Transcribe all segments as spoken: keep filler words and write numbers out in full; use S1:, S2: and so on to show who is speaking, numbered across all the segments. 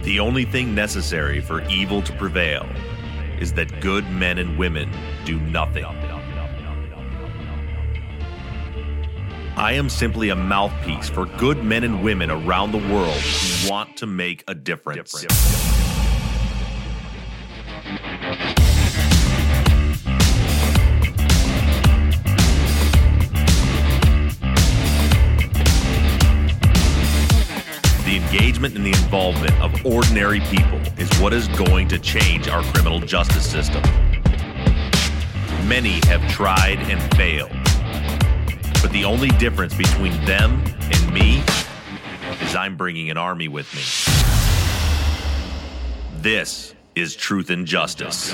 S1: The only thing necessary for evil to prevail is that good men and women do nothing. I am simply a mouthpiece for good men and women around the world who want to make a difference. difference. The engagement and the involvement of ordinary people is what is going to change our criminal justice system. Many have tried and failed, but the only difference between them and me is I'm bringing an army with me. This is Truth and Justice.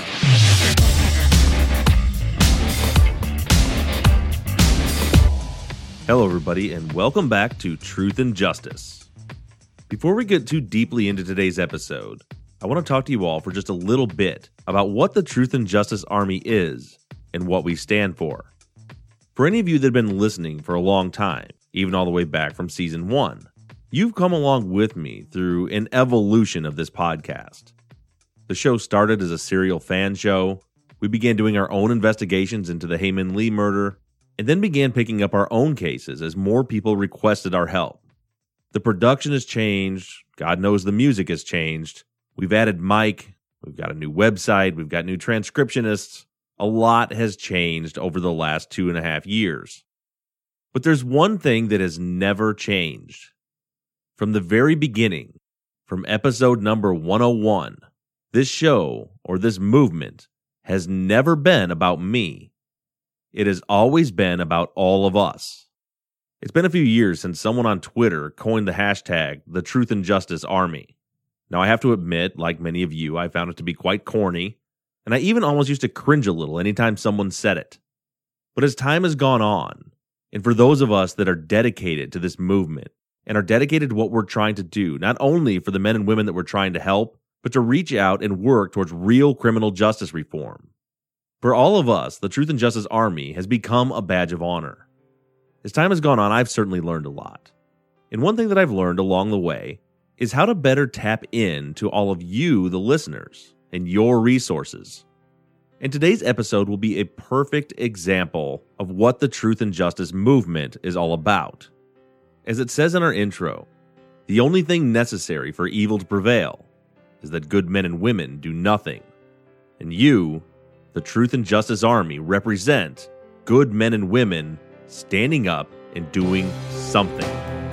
S1: Hello, everybody, and welcome back to Truth and Justice. Before we get too deeply into today's episode, I want to talk to you all for just a little bit about what the Truth and Justice Army is and what we stand for. For any of you that have been listening for a long time, even all the way back from season one, you've come along with me through an evolution of this podcast. The show started as a serial fan show. We began doing our own investigations into the Hae Min Lee murder, and then began picking up our own cases as more people requested our help. The production has changed. God knows the music has changed. We've added Mike. We've got a new website. We've got new transcriptionists. A lot has changed over the last two and a half years. But there's one thing that has never changed. From the very beginning, from episode number one oh one, this show, or this movement, has never been about me. It has always been about all of us. It's been a few years since someone on Twitter coined the hashtag, the Truth and Justice Army. Now, I have to admit, like many of you, I found it to be quite corny, and I even almost used to cringe a little anytime someone said it. But as time has gone on, and for those of us that are dedicated to this movement, and are dedicated to what we're trying to do, not only for the men and women that we're trying to help, but to reach out and work towards real criminal justice reform. For all of us, the Truth and Justice Army has become a badge of honor. As time has gone on, I've certainly learned a lot. And one thing that I've learned along the way is how to better tap into all of you, the listeners, and your resources. And today's episode will be a perfect example of what the Truth and Justice movement is all about. As it says in our intro, the only thing necessary for evil to prevail is that good men and women do nothing. And you, the Truth and Justice Army, represent good men and women standing up and doing something.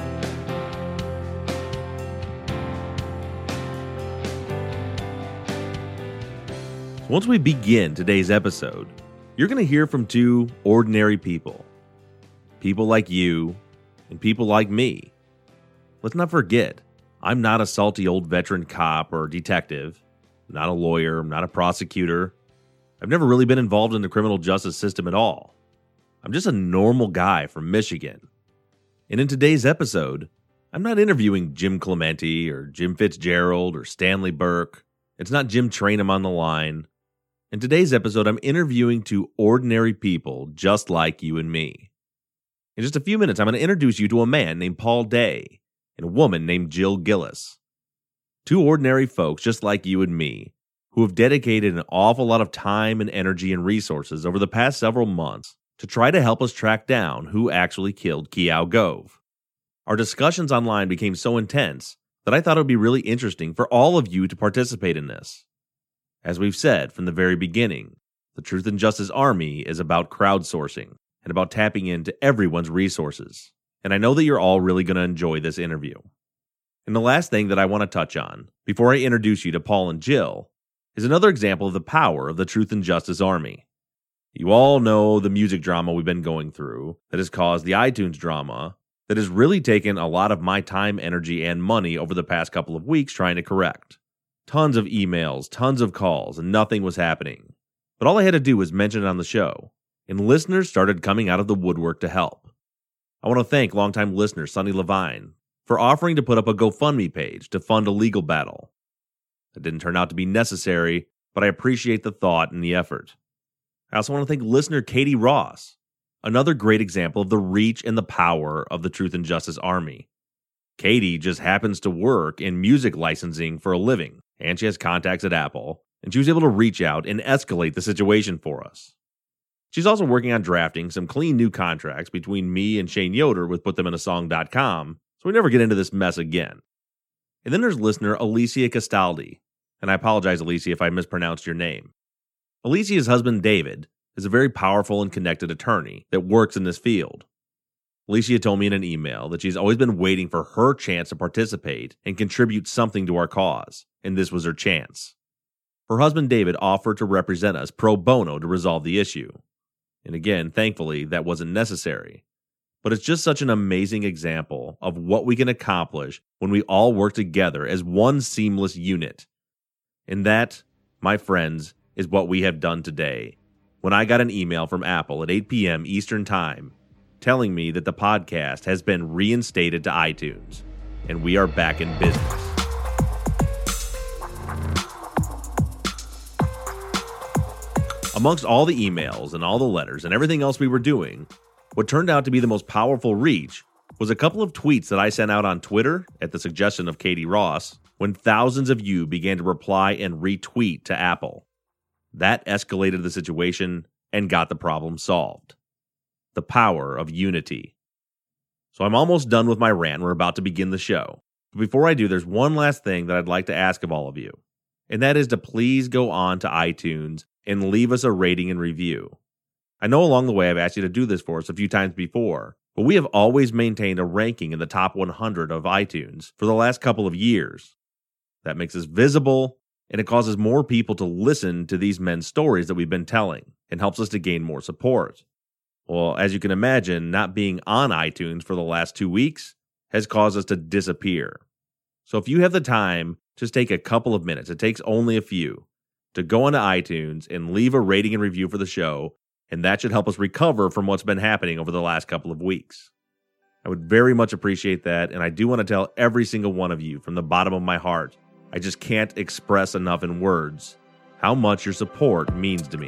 S1: Once we begin today's episode, you're going to hear from two ordinary people. People like you and people like me. Let's not forget, I'm not a salty old veteran cop or detective. I'm not a lawyer. I'm not a prosecutor. I've never really been involved in the criminal justice system at all. I'm just a normal guy from Michigan. And in today's episode, I'm not interviewing Jim Clemente or Jim Fitzgerald or Stanley Burke. It's not Jim Trainum on the line. In today's episode, I'm interviewing two ordinary people just like you and me. In just a few minutes, I'm going to introduce you to a man named Paul Day and a woman named Jill Gillis. Two ordinary folks just like you and me who have dedicated an awful lot of time and energy and resources over the past several months to try to help us track down who actually killed Kiao Gove. Our discussions online became so intense that I thought it would be really interesting for all of you to participate in this. As we've said from the very beginning, the Truth and Justice Army is about crowdsourcing and about tapping into everyone's resources. And I know that you're all really going to enjoy this interview. And the last thing that I want to touch on, before I introduce you to Paul and Jill, is another example of the power of the Truth and Justice Army. You all know the music drama we've been going through that has caused the iTunes drama that has really taken a lot of my time, energy, and money over the past couple of weeks trying to correct. Tons of emails, tons of calls, and nothing was happening. But all I had to do was mention it on the show, and listeners started coming out of the woodwork to help. I want to thank longtime listener Sonny Levine for offering to put up a GoFundMe page to fund a legal battle. It didn't turn out to be necessary, but I appreciate the thought and the effort. I also want to thank listener Katie Ross, another great example of the reach and the power of the Truth and Justice Army. Katie just happens to work in music licensing for a living, and she has contacts at Apple, and she was able to reach out and escalate the situation for us. She's also working on drafting some clean new contracts between me and Shane Yoder with put them in a song dot com, so we never get into this mess again. And then there's listener Alicia Castaldi, and I apologize, Alicia, if I mispronounced your name. Alicia's husband, David, is a very powerful and connected attorney that works in this field. Alicia told me in an email that she's always been waiting for her chance to participate and contribute something to our cause, and this was her chance. Her husband, David, offered to represent us pro bono to resolve the issue. And again, thankfully, that wasn't necessary. But it's just such an amazing example of what we can accomplish when we all work together as one seamless unit. And that, my friends, is what we have done today. When I got an email from Apple at eight p.m. Eastern Time telling me that the podcast has been reinstated to iTunes, and we are back in business. Amongst all the emails and all the letters and everything else we were doing, what turned out to be the most powerful reach was a couple of tweets that I sent out on Twitter at the suggestion of Katie Ross, when thousands of you began to reply and retweet to Apple. That escalated the situation and got the problem solved. The power of unity. So I'm almost done with my rant. We're about to begin the show. But before I do, there's one last thing that I'd like to ask of all of you, and that is to please go on to iTunes and leave us a rating and review. I know along the way I've asked you to do this for us a few times before, but we have always maintained a ranking in the top one hundred of iTunes for the last couple of years. That makes us visible, and it causes more people to listen to these men's stories that we've been telling, and helps us to gain more support. Well, as you can imagine, not being on iTunes for the last two weeks has caused us to disappear. So if you have the time, just take a couple of minutes, it takes only a few, to go onto iTunes and leave a rating and review for the show, and that should help us recover from what's been happening over the last couple of weeks. I would very much appreciate that, and I do want to tell every single one of you from the bottom of my heart, I just can't express enough in words how much your support means to me.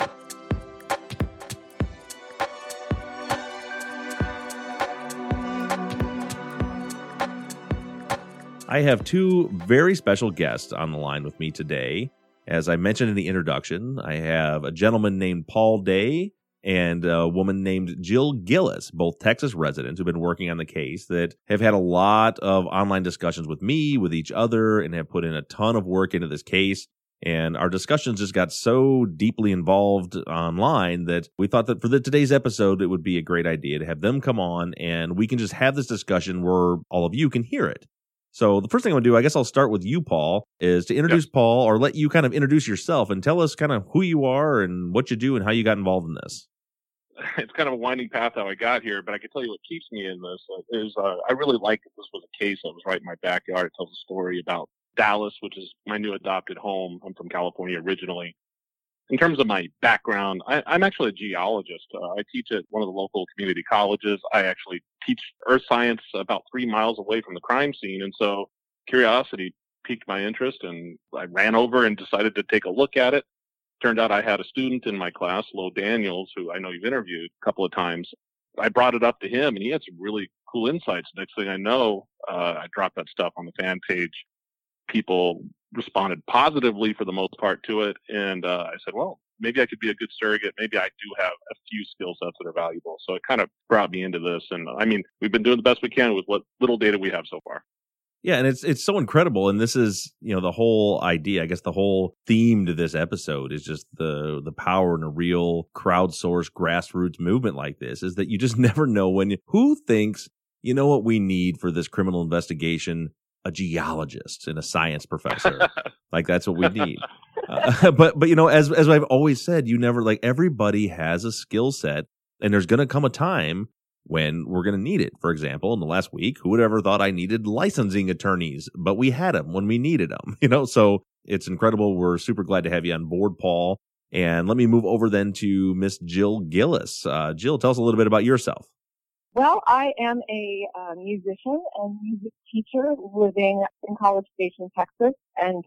S1: I have two very special guests on the line with me today. As I mentioned in the introduction, I have a gentleman named Paul Day and a woman named Jill Gillis, both Texas residents who've been working on the case that have had a lot of online discussions with me, with each other, and have put in a ton of work into this case. And our discussions just got so deeply involved online that we thought that for the, today's episode, it would be a great idea to have them come on and we can just have this discussion where all of you can hear it. So the first thing I'm going to do, I guess I'll start with you, Paul, is to introduce yep. Paul, or let you kind of introduce yourself and tell us kind of who you are and what you do and how you got involved in this.
S2: It's kind of a winding path how I got here, but I can tell you what keeps me in this is uh, I really like that this was a case that was right in my backyard. It tells a story about Dallas, which is my new adopted home. I'm from California originally. In terms of my background, I, I'm actually a geologist. Uh, I teach at one of the local community colleges. I actually teach earth science about three miles away from the crime scene. And so curiosity piqued my interest, and I ran over and decided to take a look at it. Turned out I had a student in my class, Lo Daniels, who I know you've interviewed a couple of times. I brought it up to him, and he had some really cool insights. Next thing I know, uh, I dropped that stuff on the fan page. People responded positively for the most part to it. And uh, I said, well, maybe I could be a good surrogate. Maybe I do have a few skill sets that are valuable. So it kind of brought me into this. And I mean, we've been doing the best we can with what little data we have so far.
S1: Yeah, and it's it's so incredible. And this is, you know, the whole idea, I guess the whole theme to this episode is just the the power in a real crowdsourced grassroots movement like this, is that you just never know when you, who thinks, you know what we need for this criminal investigation? A geologist and a science professor. Like, that's what we need. Uh, but, but you know, as as I've always said, you never, like, everybody has a skill set, and there's going to come a time when we're going to need it. For example, in the last week, who would ever thought I needed licensing attorneys? But we had them when we needed them, you know? So it's incredible. We're super glad to have you on board, Paul. And let me move over then to Miss Jill Gillis. Uh, Jill, tell us a little bit about yourself.
S3: Well, I am a uh, musician and music teacher living in College Station, Texas. And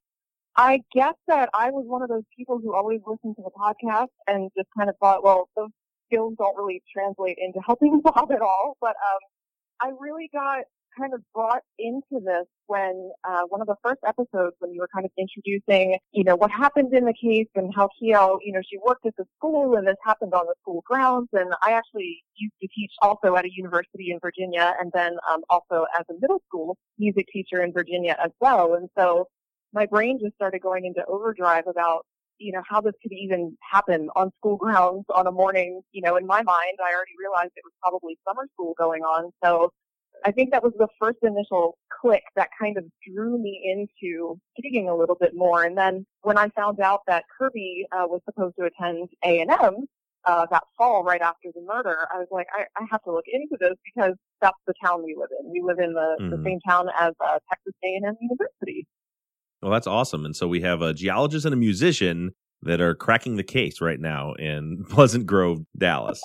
S3: I guess that I was one of those people who always listened to the podcast and just kind of thought, well, those skills don't really translate into helping Bob at all. But um, I really got kind of brought into this when uh, one of the first episodes when you were kind of introducing, you know, what happened in the case and how Kiao, you know, she worked at the school and this happened on the school grounds. And I actually used to teach also at a university in Virginia and then um, also as a middle school music teacher in Virginia as well. And so my brain just started going into overdrive about, you know, how this could even happen on school grounds on a morning. You know, in my mind, I already realized it was probably summer school going on. So I think that was the first initial click that kind of drew me into digging a little bit more. And then when I found out that Kirby uh, was supposed to attend A and M uh, that fall right after the murder, I was like, I, I have to look into this because that's the town we live in. We live in the, mm-hmm. the same town as uh, Texas A and M University.
S1: Well, that's awesome. And so we have a geologist and a musician that are cracking the case right now in Pleasant Grove, Dallas.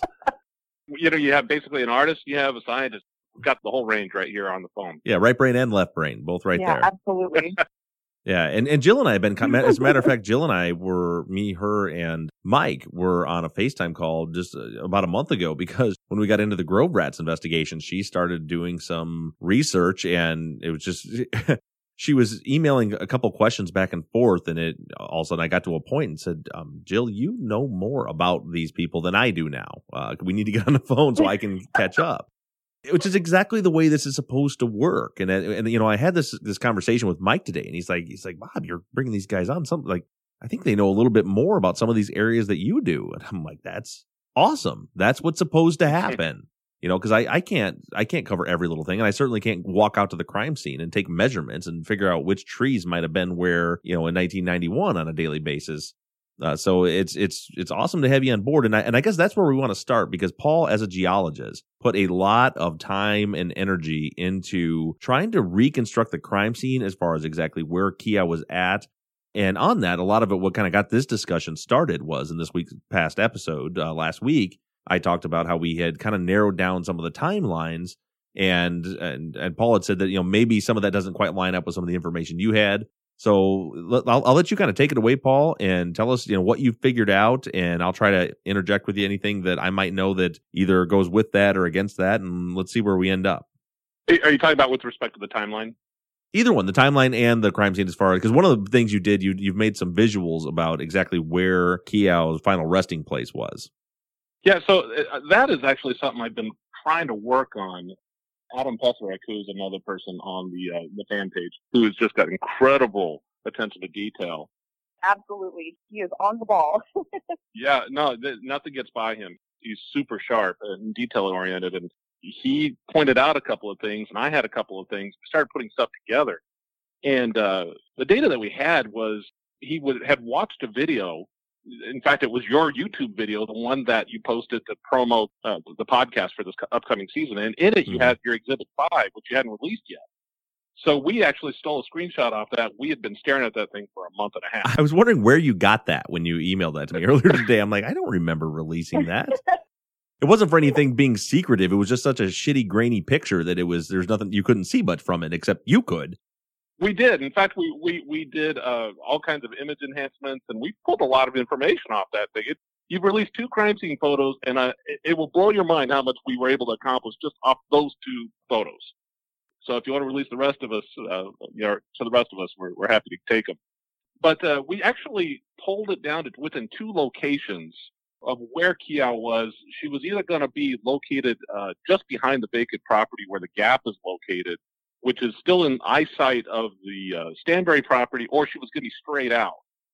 S2: You know, you have basically an artist, you have a scientist. We've got the whole range right here on the phone.
S1: Yeah, right brain and left brain, both right
S3: yeah,
S1: there.
S3: Yeah, absolutely.
S1: Yeah, and, and Jill and I have been, as a matter of fact, Jill and I were, me, her, and Mike were on a FaceTime call just about a month ago because when we got into the Grove Rats investigation, she started doing some research and it was just, she was emailing a couple questions back and forth and it all of a sudden I got to a point and said, um, Jill, you know more about these people than I do now. Uh, we need to get on the phone so I can catch up. Which is exactly the way this is supposed to work. And, and, you know, I had this, this conversation with Mike today and he's like, he's like, Bob, you're bringing these guys on something like, I think they know a little bit more about some of these areas that you do. And I'm like, that's awesome. That's what's supposed to happen. You know, cause I, I can't, I can't cover every little thing. And I certainly can't walk out to the crime scene and take measurements and figure out which trees might have been where, you know, in nineteen ninety-one on a daily basis. Uh, so it's it's it's awesome to have you on board, and I and I guess that's where we want to start because Paul, as a geologist, put a lot of time and energy into trying to reconstruct the crime scene as far as exactly where Kiao was at, and on that, a lot of it, what kind of got this discussion started was in this week's past episode uh, last week. I talked about how we had kind of narrowed down some of the timelines, and and and Paul had said that you know maybe some of that doesn't quite line up with some of the information you had. So I'll, I'll let you kind of take it away, Paul, and tell us, you know, what you figured out, and I'll try to interject with you anything that I might know that either goes with that or against that, and let's see where we end up.
S2: Are you talking about with respect to the timeline?
S1: Either one, the timeline and the crime scene as far as, because one of the things you did, you, you've made some visuals about exactly where Kiao's final resting place was.
S2: Yeah, so uh, that is actually something I've been trying to work on. Adam Pesarek, who's another person on the uh, the fan page, who has just got incredible attention to detail.
S3: Absolutely. He is on the ball.
S2: Yeah, no, th- nothing gets by him. He's super sharp and detail-oriented, and he pointed out a couple of things, and I had a couple of things. We started putting stuff together, and uh, the data that we had was he would had watched a video. In fact, it was your YouTube video, the one that you posted to promote uh, the podcast for this upcoming season. And in it, you mm-hmm. had your Exhibit five, which you hadn't released yet. So we actually stole a screenshot off that. We had been staring at that thing for a month and a half.
S1: I was wondering where you got that when you emailed that to me earlier today. I'm like, I don't remember releasing that. It wasn't for anything being secretive. It was just such a shitty, grainy picture that it was, there's nothing, you couldn't see much from it, except you could.
S2: We did. In fact, we we we did uh, all kinds of image enhancements, and we pulled a lot of information off that thing. It, you've released two crime scene photos, and uh, it, it will blow your mind how much we were able to accomplish just off those two photos. So if you want to release the rest of us, uh, you know, to the rest of us, we're we're happy to take them. But uh, we actually pulled it down to within two locations of where Kiao was. She was either going to be located uh, just behind the vacant property where the gap is located, which is still in eyesight of the uh, Stanberry property, or she was going to be straight out.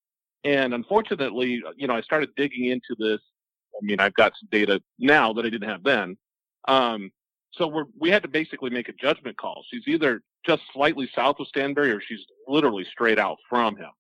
S2: And unfortunately, you know, I started digging into this. I mean, I've got some data now that I didn't have then. Um, so we're, we had to basically make a judgment call. She's either just slightly south of Stanberry or she's literally straight out from him.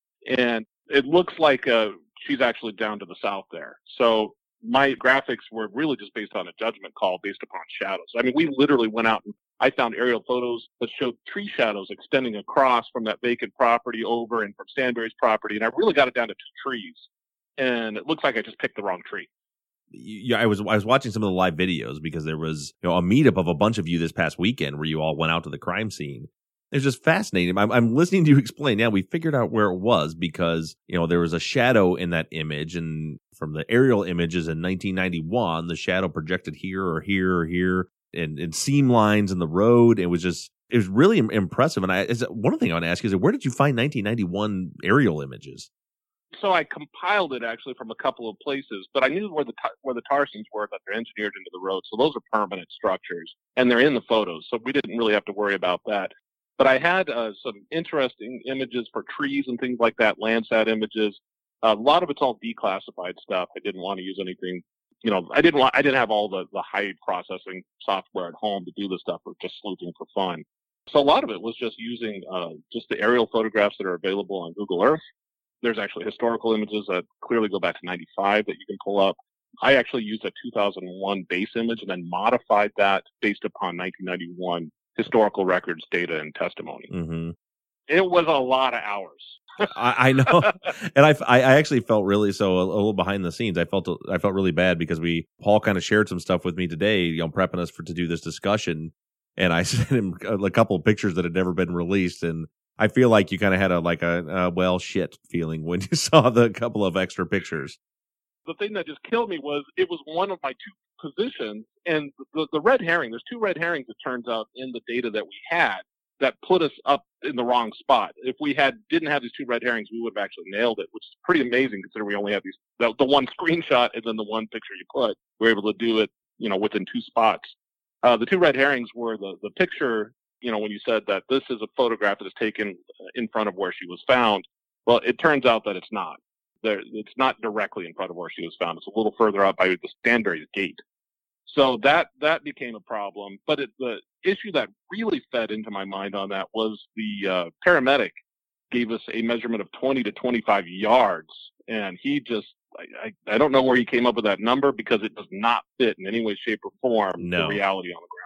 S2: And it looks like uh, she's actually down to the south there. So my graphics were really just based on a judgment call based upon shadows. I mean, we literally went out and I found aerial photos that showed tree shadows extending across from that vacant property over and from Stanberry's property. And I really got it down to two trees. And it looks like I just picked the wrong tree.
S1: Yeah, I was I was watching some of the live videos because there was you know a meetup of a bunch of you this past weekend where you all went out to the crime scene. It's just fascinating. I'm, I'm listening to you explain. Yeah, we figured out where it was because you know there was a shadow in that image, and from the aerial images in nineteen ninety-one, the shadow projected here or here or here. and, and seam lines in the road. It was just, it was really impressive. And I, is one thing I want to ask you is, where did you find nineteen ninety-one aerial images?
S2: So I compiled it actually from a couple of places, but I knew where the where the tar seams were that they're engineered into the road. So those are permanent structures, and they're in the photos. So we didn't really have to worry about that. But I had uh, some interesting images for trees and things like that, Landsat images. Uh, a lot of it's all declassified stuff. I didn't want to use anything, you know, I didn't want, I didn't have all the, the high processing software at home to do this stuff, or just sleuthing for fun. So a lot of it was just using uh, just the aerial photographs that are available on Google Earth. There's actually historical images that clearly go back to ninety-five that you can pull up. I actually used a two thousand one base image and then modified that based upon nineteen ninety-one historical records, data, and testimony.
S1: Mm-hmm.
S2: It was a lot of hours.
S1: I, I know, and I, I actually felt really so a, a little behind the scenes. I felt I felt really bad because we Paul kind of shared some stuff with me today, you know, prepping us for to do this discussion, and I sent him a, a couple of pictures that had never been released, and I feel like you kind of had a like a, a well shit feeling when you saw the couple of extra pictures.
S2: The thing that just killed me was it was one of my two positions, and the, the red herring. There's two red herrings, it turns out, in the data that we had that put us up in the wrong spot. If we had didn't have these two red herrings, we would have actually nailed it, which is pretty amazing considering we only have these the, the one screenshot and then the one picture you put. We're able to do it, you know, within two spots. Uh, the two red herrings were the the picture. You know, when you said that this is a photograph that is taken in front of where she was found, well, it turns out that it's not. There, it's not directly in front of where she was found. It's a little further out by the Stanberry's gate. So that that became a problem. But it, the issue that really fed into my mind on that was the uh, paramedic gave us a measurement of twenty to twenty-five yards, and he just I, I, I don't know where he came up with that number because it does not fit in any way, shape, or form
S1: no.
S2: the reality on the ground.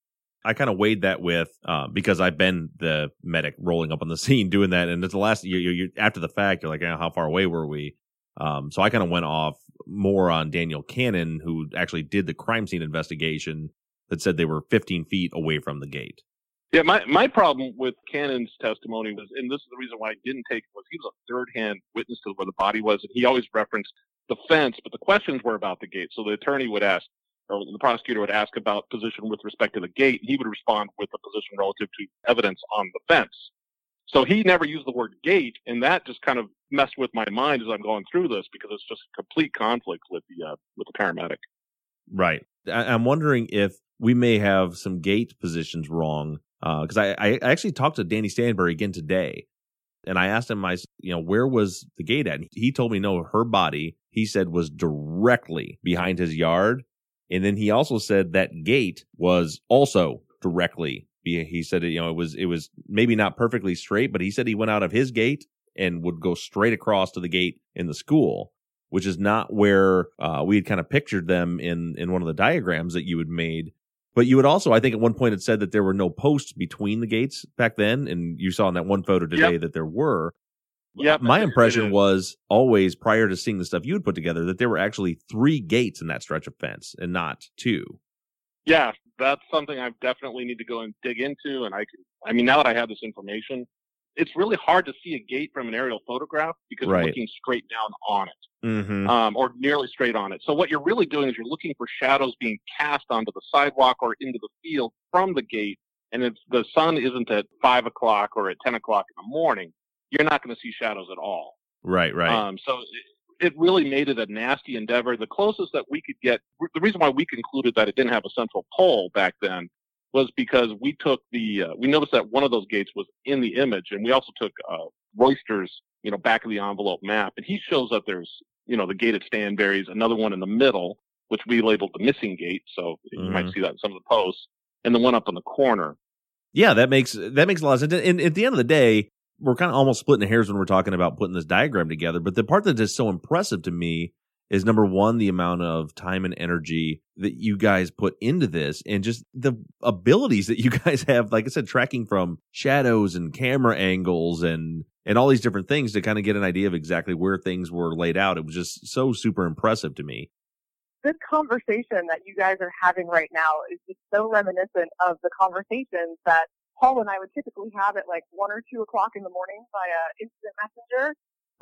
S1: I kind of weighed that with uh, because I've been the medic rolling up on the scene doing that, and it's the last you, you, you after the fact you're like, eh, how far away were we? Um, so I kind of went off more on Daniel Cannon, who actually did the crime scene investigation, that said they were fifteen feet away from the gate.
S2: Yeah, my my problem with Cannon's testimony was, and this is the reason why I didn't take it, was he was a third-hand witness to where the body was, and he always referenced the fence, but the questions were about the gate. So the attorney would ask, or the prosecutor would ask about position with respect to the gate, and he would respond with the position relative to evidence on the fence. So he never used the word gate, and that just kind of messed with my mind as I'm going through this because it's just a complete conflict with the uh, with the paramedic.
S1: Right. I- I'm wondering if we may have some gate positions wrong, because uh, I, I actually talked to Danny Stanberry again today, and I asked him, I you know, where was the gate at? And he told me no, her body, he said, was directly behind his yard. And then he also said that gate was also directly. He said, you know, it was it was maybe not perfectly straight, but he said he went out of his gate and would go straight across to the gate in the school, which is not where uh, we had kind of pictured them in in one of the diagrams that you had made. But you had also, I think, at one point it said that there were no posts between the gates back then, and you saw in that one photo today yep. that there were.
S2: Yeah,
S1: my impression was always, prior to seeing the stuff you had put together, that there were actually three gates in that stretch of fence and not two.
S2: Yeah, that's something I definitely need to go and dig into. And I can, I mean, now that I have this information, it's really hard to see a gate from an aerial photograph because right. you're looking straight down on it,
S1: mm-hmm.
S2: um, or nearly straight on it. So what you're really doing is you're looking for shadows being cast onto the sidewalk or into the field from the gate. And if the sun isn't at five o'clock or at ten o'clock in the morning, you're not going to see shadows at all.
S1: Right, right.
S2: Um, so it, it really made it a nasty endeavor. The closest that we could get, the reason why we concluded that it didn't have a central pole back then was because we took the, uh, we noticed that one of those gates was in the image, and we also took uh, Royster's, you know, back of the envelope map, and he shows that there's, you know, the gate at Stanberry's, another one in the middle, which we labeled the missing gate, so mm-hmm. you might see that in some of the posts, and the one up in the corner.
S1: Yeah, that makes that makes a lot of sense. And at the end of the day, we're kind of almost splitting hairs when we're talking about putting this diagram together. But the part that is so impressive to me is, number one, the amount of time and energy that you guys put into this, and just the abilities that you guys have, like I said, tracking from shadows and camera angles and, and all these different things to kind of get an idea of exactly where things were laid out. It was just so super impressive to me.
S3: This conversation that you guys are having right now is just so reminiscent of the conversations that Paul and I would typically have at like one or two o'clock in the morning via instant messenger. But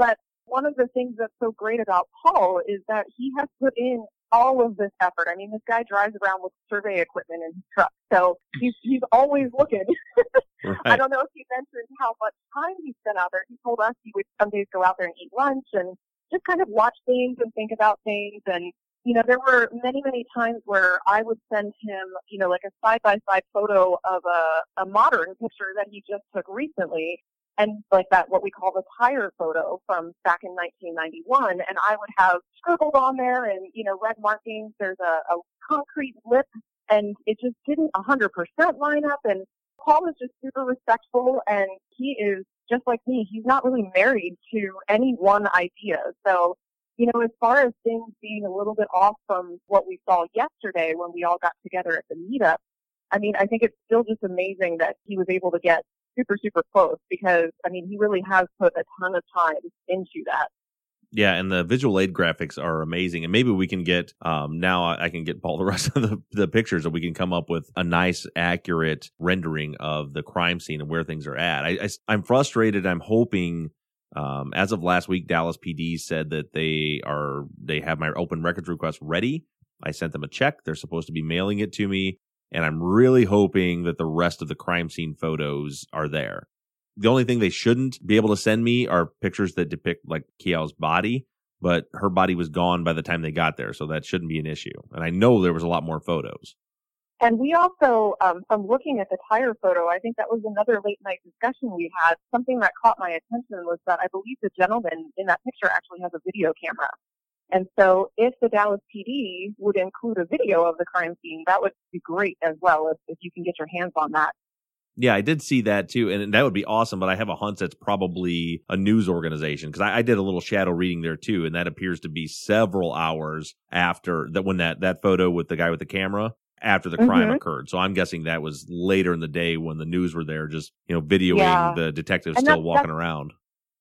S3: one of the things that's so great about Paul is that he has put in all of this effort. I mean, this guy drives around with survey equipment in his truck, so he's he's always looking.
S1: Right.
S3: I don't know if he mentioned how much time he spent out there. He told us he would some days go out there and eat lunch and just kind of watch things and think about things. And, you know, there were many, many times where I would send him, you know, like a side-by-side photo of a, a modern picture that he just took recently. And like that, what we call the tire photo from back in nineteen ninety-one. And I would have scribbled on there and, you know, red markings. There's a, a concrete lip, and it just didn't one hundred percent line up. And Paul is just super respectful, and he is just like me. He's not really married to any one idea. So, you know, as far as things being a little bit off from what we saw yesterday when we all got together at the meetup, I mean, I think it's still just amazing that he was able to get super, super close because, I mean, he really has put a ton of time into that.
S1: Yeah, and the visual aid graphics are amazing. And maybe we can get, um, now I can get Paul the rest of the, the pictures, and we can come up with a nice, accurate rendering of the crime scene and where things are at. I, I, I'm frustrated. I'm hoping, um, as of last week, Dallas P D said that they are, they have my open records request ready. I sent them a check. They're supposed to be mailing it to me. And I'm really hoping that the rest of the crime scene photos are there. The only thing they shouldn't be able to send me are pictures that depict like Kiao's body, but her body was gone by the time they got there, so that shouldn't be an issue. And I know there was a lot more photos.
S3: And we also, um, from looking at the tire photo, I think that was another late night discussion we had. Something that caught my attention was that I believe the gentleman in that picture actually has a video camera. And so if the Dallas P D would include a video of the crime scene, that would be great as well if, if you can get your hands on that.
S1: Yeah, I did see that too, and that would be awesome, but I have a hunch that's probably a news organization, because I, I did a little shadow reading there too, and that appears to be several hours after that, when that, that photo with the guy with the camera, after the crime
S3: mm-hmm.
S1: occurred. So I'm guessing that was later in the day when the news were there, just, you know, videoing
S3: yeah.
S1: the detectives
S3: and
S1: still
S3: that's,
S1: walking
S3: that's,
S1: around.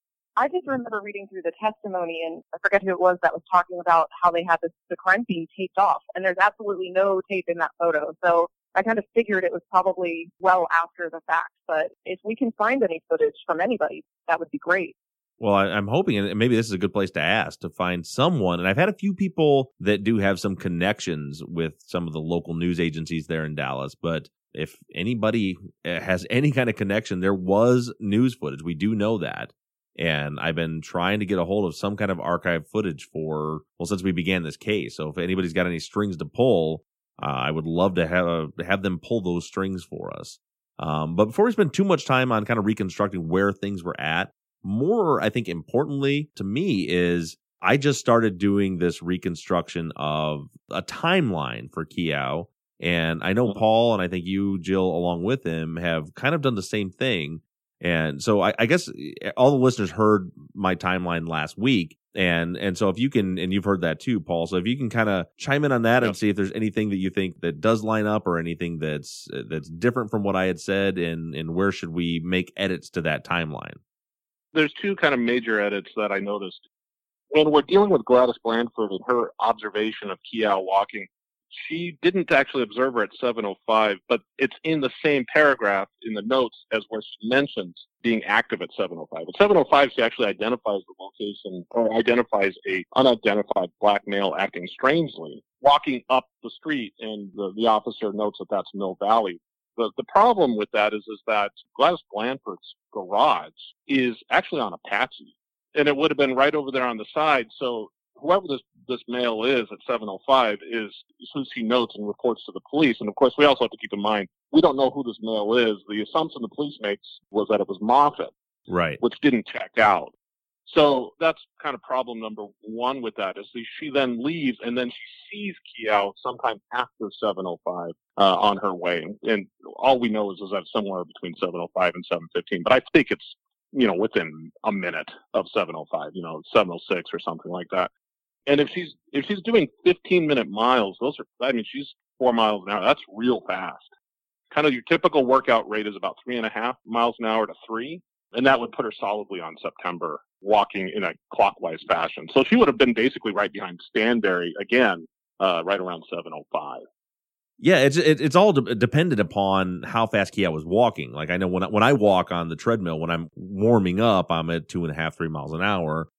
S3: I just remember reading through the testimony, and I forget who it was that was talking about how they had this, the crime scene taped off, and there's absolutely no tape in that photo. So I kind of figured it was probably well after the fact, but if we can find any footage from anybody, that would be great.
S1: Well, I, I'm hoping, and maybe this is a good place to ask, to find someone. And I've had a few people that do have some connections with some of the local news agencies there in Dallas, but if anybody has any kind of connection, there was news footage. We do know that. And I've been trying to get a hold of some kind of archive footage for, well, since we began this case. So if anybody's got any strings to pull, uh, I would love to have have them pull those strings for us. Um, but before we spend too much time on kind of reconstructing where things were at, more, I think, importantly to me is I just started doing this reconstruction of a timeline for Kiao. And I know Paul, and I think you, Jill, along with him, have kind of done the same thing. And so I, I guess all the listeners heard my timeline last week. And and so if you can, and you've heard that too, Paul, so if you can kind of chime in on that
S2: yep.
S1: and see if there's anything that you think that does line up or anything that's that's different from what I had said, and, and where should we make edits to that timeline?
S2: There's two kind of major edits that I noticed. When we're dealing with Gladys Blanford and her observation of Kiao walking, she didn't actually observe her at seven oh five, but it's in the same paragraph in the notes as where she mentions being active at seven oh five. At seven oh five, she actually identifies the location, or identifies a unidentified black male acting strangely, walking up the street, and the, the officer notes that that's Mill Valley. The, the problem with that is, is that Gladys Blanford's garage is actually on Apache, and it would have been right over there on the side, so whoever this, this male is at seven oh five is who she notes and reports to the police. And of course, we also have to keep in mind, we don't know who this male is. The assumption the police makes was that it was Moffat,
S1: right?
S2: Which didn't check out. So that's kind of problem number one with that, is she then leaves, and then she sees Kiao sometime after seven oh five uh, on her way. And all we know is, is that somewhere between seven oh five and seven fifteen. But I think it's, you know, within a minute of seven oh five, you know, seven oh six or something like that. And if she's if she's doing fifteen minute miles, those are, I mean, she's four miles an hour. That's real fast. Kind of your typical workout rate is about three and a half miles an hour to three. And that would put her solidly on September, walking in a clockwise fashion. So she would have been basically right behind Stanberry again, uh, right around seven oh five.
S1: Yeah, it's it, it's all de- dependent upon how fast Kiao was walking. Like I know when I, when I walk on the treadmill, when I'm warming up, I'm at two and a half, three miles an hour.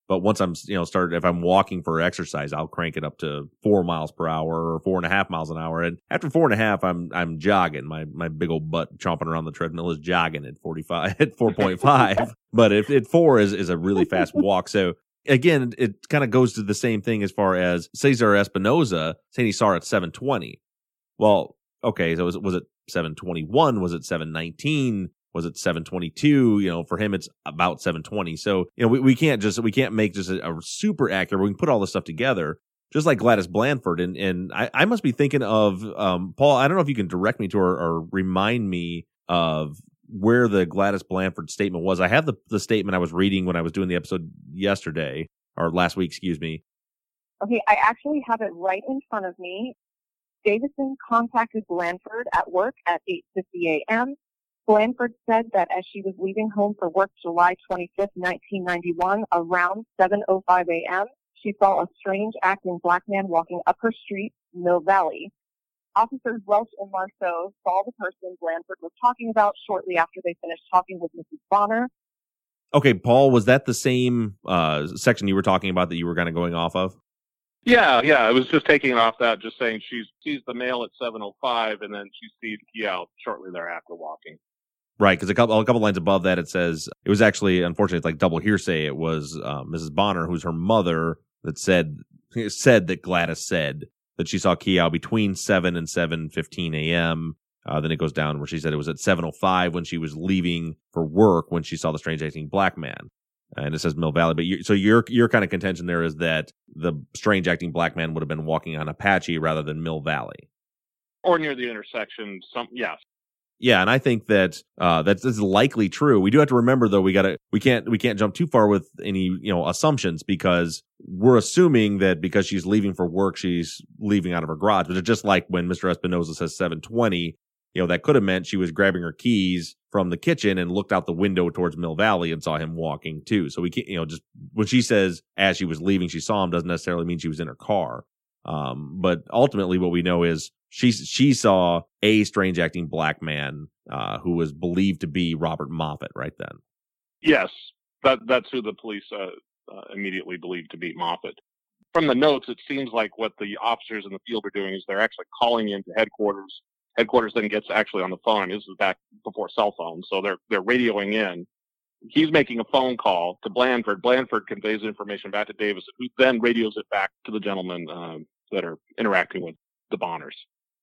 S1: But once I'm, you know, started, if I'm walking for exercise, I'll crank it up to four miles per hour or four and a half miles an hour. And after four and a half, I'm, I'm jogging. My, my big old butt chomping around the treadmill is jogging at forty-five, at four point five. But if at four is, is a really fast walk. So again, it kind of goes to the same thing as far as Cesar Espinoza saying he saw her at seven twenty. Well, okay. So was it, was it seven twenty-one? Was it seven nineteen? Was it seven twenty-two? You know, for him, it's about seven twenty. So, you know, we, we can't just, we can't make just a, a super accurate, we can put all this stuff together, just like Gladys Blanford. And, and I, I must be thinking of, um, Paul, I don't know if you can direct me to or, or remind me of where the Gladys Blanford statement was. I have the, the statement I was reading when I was doing the episode yesterday, or last week, excuse me.
S3: Okay, I actually have it right in front of me. Davison contacted Blanford at work at eight fifty a.m. Blanford said that as she was leaving home for work July twenty-fifth, nineteen ninety-one, around seven oh five a.m., she saw a strange acting black man walking up her street, Mill Valley. Officers Welch and Marceau saw the person Blanford was talking about shortly after they finished talking with Missus Bonner.
S1: Okay, Paul, was that the same uh, section you were talking about that you were kind of going off of?
S2: Yeah, yeah. I was just taking it off that, just saying she sees the male at seven oh five, and then she sees Kiao shortly thereafter walking.
S1: Right, because a couple a couple lines above that, it says, it was actually, unfortunately, it's like double hearsay. It was uh, Missus Bonner, who's her mother, that said said that Gladys said that she saw Kiao between seven and seven fifteen a.m. Uh, then it goes down where she said it was at seven oh five when she was leaving for work when she saw the strange acting black man. And it says Mill Valley. But you, so your your kind of contention there is that the strange acting black man would have been walking on Apache rather than Mill Valley.
S2: Or near the intersection, some yes.
S1: Yeah, and I think that uh, that's, that's likely true. We do have to remember, though, we gotta we can't we can't jump too far with any you know assumptions, because we're assuming that because she's leaving for work, she's leaving out of her garage. But it's just like when Mister Espinoza says seven twenty, you know, that could have meant she was grabbing her keys from the kitchen and looked out the window towards Mill Valley and saw him walking too. So we can't, you know, just when she says as she was leaving she saw him doesn't necessarily mean she was in her car. Um, but ultimately, what we know is she she saw a strange acting black man uh, who was believed to be Robert Moffat right then.
S2: Yes, that that's who the police uh, uh, immediately believed to be Moffat. From the notes, it seems like what the officers in the field are doing is they're actually calling into headquarters. Headquarters then gets actually on the phone. I mean, this is back before cell phones, so they're they're radioing in. He's making a phone call to Blanford. Blanford conveys information back to Davison, who then radios it back to the gentlemen um, that are interacting with the Bonners.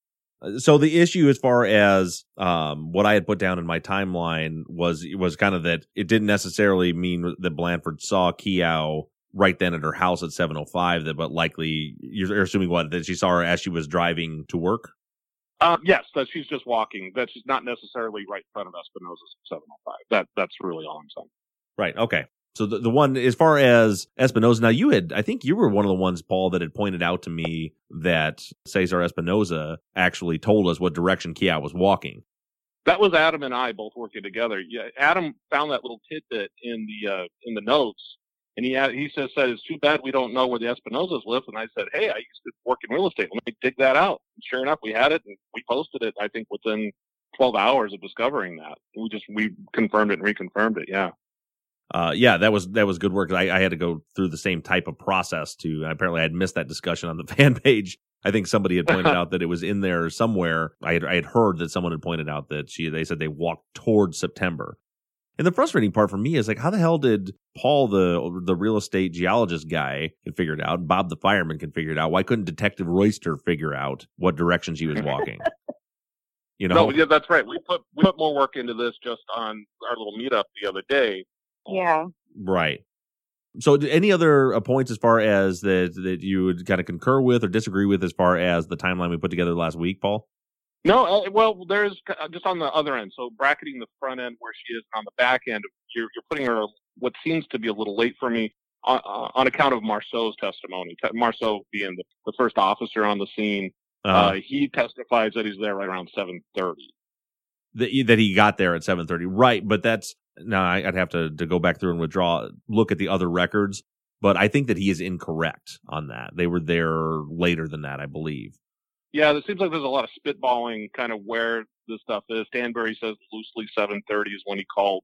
S1: So the issue as far as um, what I had put down in my timeline was was kind of that it didn't necessarily mean that Blanford saw Kiao right then at her house at seven oh five, that, but likely you're assuming what, that she saw her as she was driving to work?
S2: Uh, yes, that she's just walking. That she's not necessarily right in front of Espinoza's at seven oh five. That that's really all I'm saying.
S1: Right. Okay. So the, the one, as far as Espinoza, now you had, I think you were one of the ones, Paul, that had pointed out to me that Cesar Espinoza actually told us what direction Kiao was walking.
S2: That was Adam and I both working together. Yeah, Adam found that little tidbit in the uh, in the notes, and he had, he says said it's too bad we don't know where the Espinozas live. And I said, hey, I used to work in real estate. Let me dig that out. And sure enough, we had it, and we posted it. I think within twelve hours of discovering that, we just we confirmed it and reconfirmed it. Yeah.
S1: Uh, yeah, that was that was good work. I, I had to go through the same type of process to. Apparently, I had missed that discussion on the fan page. I think somebody had pointed out that it was in there somewhere. I had I had heard that someone had pointed out that she. They said they walked towards September. And the frustrating part for me is like, how the hell did Paul, the the real estate geologist guy, can figure it out? Bob the fireman can figure it out. Why couldn't Detective Royster figure out what direction she was walking? You know,
S2: no, yeah, that's right. We put we put more work into this just on our little meetup the other day.
S3: Yeah.
S1: Right. So any other uh, points as far as that that you would kind of concur with or disagree with as far as the timeline we put together last week, Paul?
S2: No, uh, well, there's uh, just on the other end. So bracketing the front end where she is, on the back end, you're, you're putting her what seems to be a little late for me on, uh, on account of Marceau's testimony. Te- Marceau being the, the first officer on the scene, uh-huh. uh, he testifies that he's there right around seven thirty.
S1: That, that he got there at seven thirty, right? But that's now I'd have to, to go back through and withdraw, look at the other records. But I think that he is incorrect on that. They were there later than that, I believe.
S2: Yeah, it seems like there's a lot of spitballing kind of where this stuff is. Danbury says loosely seven thirty is when he called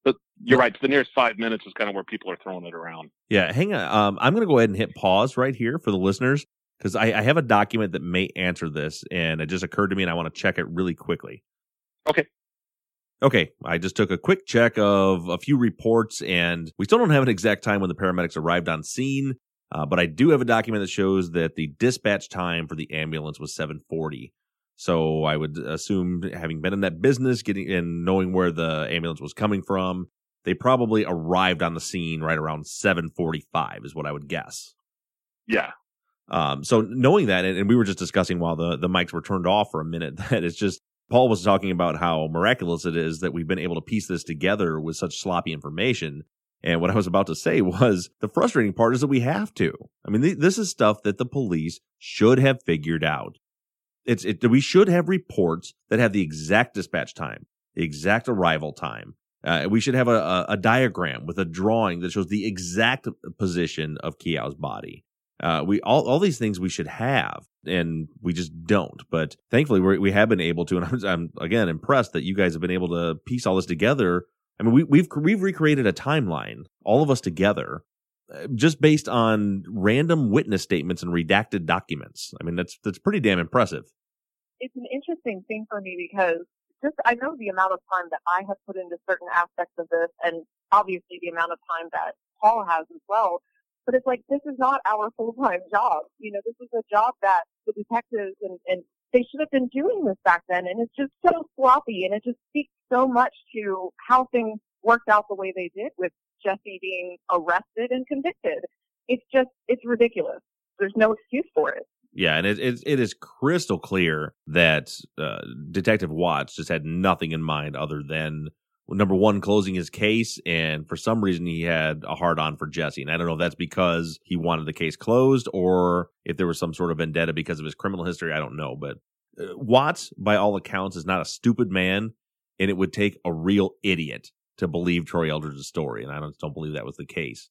S2: But you're right. The nearest five minutes is kind of where people are throwing it around.
S1: Yeah, hang on. Um, I'm going to go ahead and hit pause right here for the listeners because I, I have a document that may answer this, and it just occurred to me, and I want to check it really quickly.
S2: Okay.
S1: Okay, I just took a quick check of a few reports, and we still don't have an exact time when the paramedics arrived on scene, uh, but I do have a document that shows that the dispatch time for the ambulance was seven forty. So I would assume, having been in that business, getting and knowing where the ambulance was coming from, they probably arrived on the scene right around seven forty-five is what I would guess.
S2: Yeah.
S1: Um, so knowing that, and, and we were just discussing while the, the mics were turned off for a minute, that it's just, Paul was talking about how miraculous it is that we've been able to piece this together with such sloppy information. And what I was about to say was the frustrating part is that we have to. I mean, th- this is stuff that the police should have figured out. It's it, we should have reports that have the exact dispatch time, the exact arrival time. Uh, we should have a, a, a diagram with a drawing that shows the exact position of Kiao's body. Uh, we all all these things we should have, and we just don't. But thankfully, we we have been able to, and I'm, I'm again impressed that you guys have been able to piece all this together. I mean, we, we've we've recreated a timeline, all of us together, just based on random witness statements and redacted documents. I mean, that's that's pretty damn impressive.
S3: It's an interesting thing for me because just I know the amount of time that I have put into certain aspects of this, and obviously the amount of time that Paul has as well. But it's like, this is not our full-time job. You know, this is a job that the detectives and, and they should have been doing this back then. And it's just so sloppy, and it just speaks so much to how things worked out the way they did with Jesse being arrested and convicted. It's just, it's ridiculous. There's no excuse for it.
S1: Yeah, and it it, it is crystal clear that uh, Detective Watts just had nothing in mind other than, number one, closing his case, and for some reason he had a hard-on for Jesse. And I don't know if that's because he wanted the case closed or if there was some sort of vendetta because of his criminal history. I don't know. But uh, Watts, by all accounts, is not a stupid man, and it would take a real idiot to believe Troy Eldridge's story, and I don't, don't believe that was the case.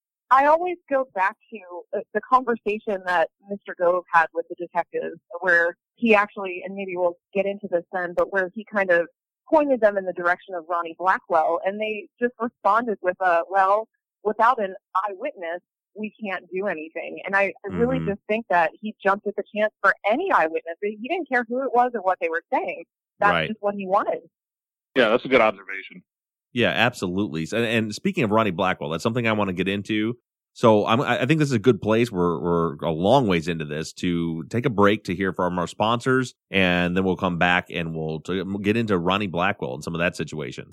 S3: I always go back to the conversation that Mister Gove had with the detectives, where he actually, and maybe we'll get into this then, but where he kind of pointed them in the direction of Ronnie Blackwell, and they just responded with a, well, without an eyewitness, we can't do anything. And I, I really mm-hmm. just think that he jumped at the chance for any eyewitness. He didn't care who it was or what they were saying. That's right. Just what he wanted.
S2: Yeah, that's a good observation.
S1: Yeah, absolutely. And, and speaking of Ronnie Blackwell, that's something I want to get into. So I'm, I think this is a good place. We're, we're a long ways into this to take a break to hear from our sponsors, and then we'll come back and we'll t- get into Ronnie Blackwell and some of that situation.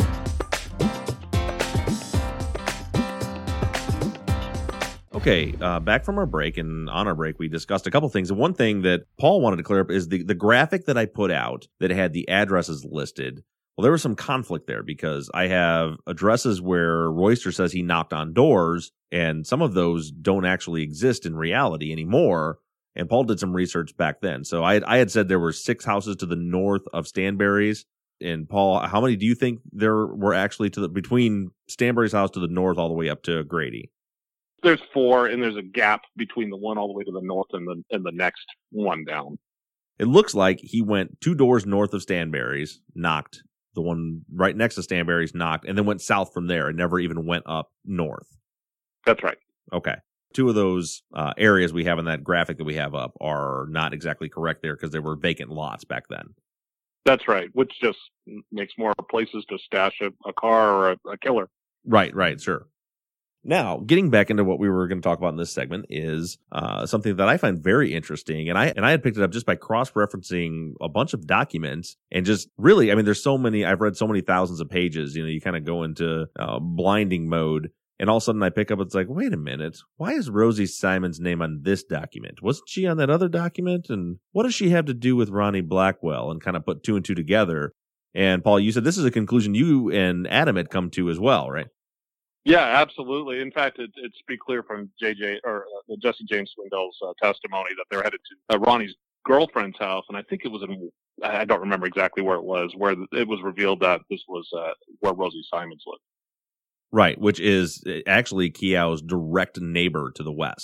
S1: Okay, uh, back from our break, and on our break, we discussed a couple things. And one thing that Paul wanted to clear up is the, the graphic that I put out that had the addresses listed. Well, there was some conflict there because I have addresses where Royster says he knocked on doors, and some of those don't actually exist in reality anymore. And Paul did some research back then. So I, I had said there were six houses to the north of Stanberry's. And Paul, how many do you think there were actually to the between Stanberry's house to the north all the way up to Grady?
S2: There's four, and there's a gap between the one all the way to the north and the and the next one down.
S1: It looks like he went two doors north of Stanberry's, knocked. The one right next to Stanberry's knocked, and then went south from there and never even went up north.
S2: That's right.
S1: Okay. Two of those uh, areas we have in that graphic that we have up are not exactly correct there because they were vacant lots back then.
S2: That's right, which just makes more places to stash a, a car or a, a killer.
S1: Right, right, sure. Now, getting back into what we were going to talk about in this segment is uh, something that I find very interesting, and I and I had picked it up just by cross-referencing a bunch of documents, and just really, I mean, there's so many, I've read so many thousands of pages, you know, you kind of go into uh, blinding mode, and all of a sudden I pick up, it's like, wait a minute, why is Rosie Simon's name on this document? Wasn't she on that other document? And what does she have to do with Ronnie Blackwell? And kind of put two and two together. And Paul, you said this is a conclusion you and Adam had come to as well, right?
S2: Yeah, absolutely. In fact, it, it's pretty clear from J J or uh, Jesse James Swindell's uh, testimony that they're headed to uh, Ronnie's girlfriend's house, and I think it was in, I don't remember exactly where it was, where it was revealed that this was uh, where Rosie Simons lived.
S1: Right, which is actually Kiao's direct neighbor to the west.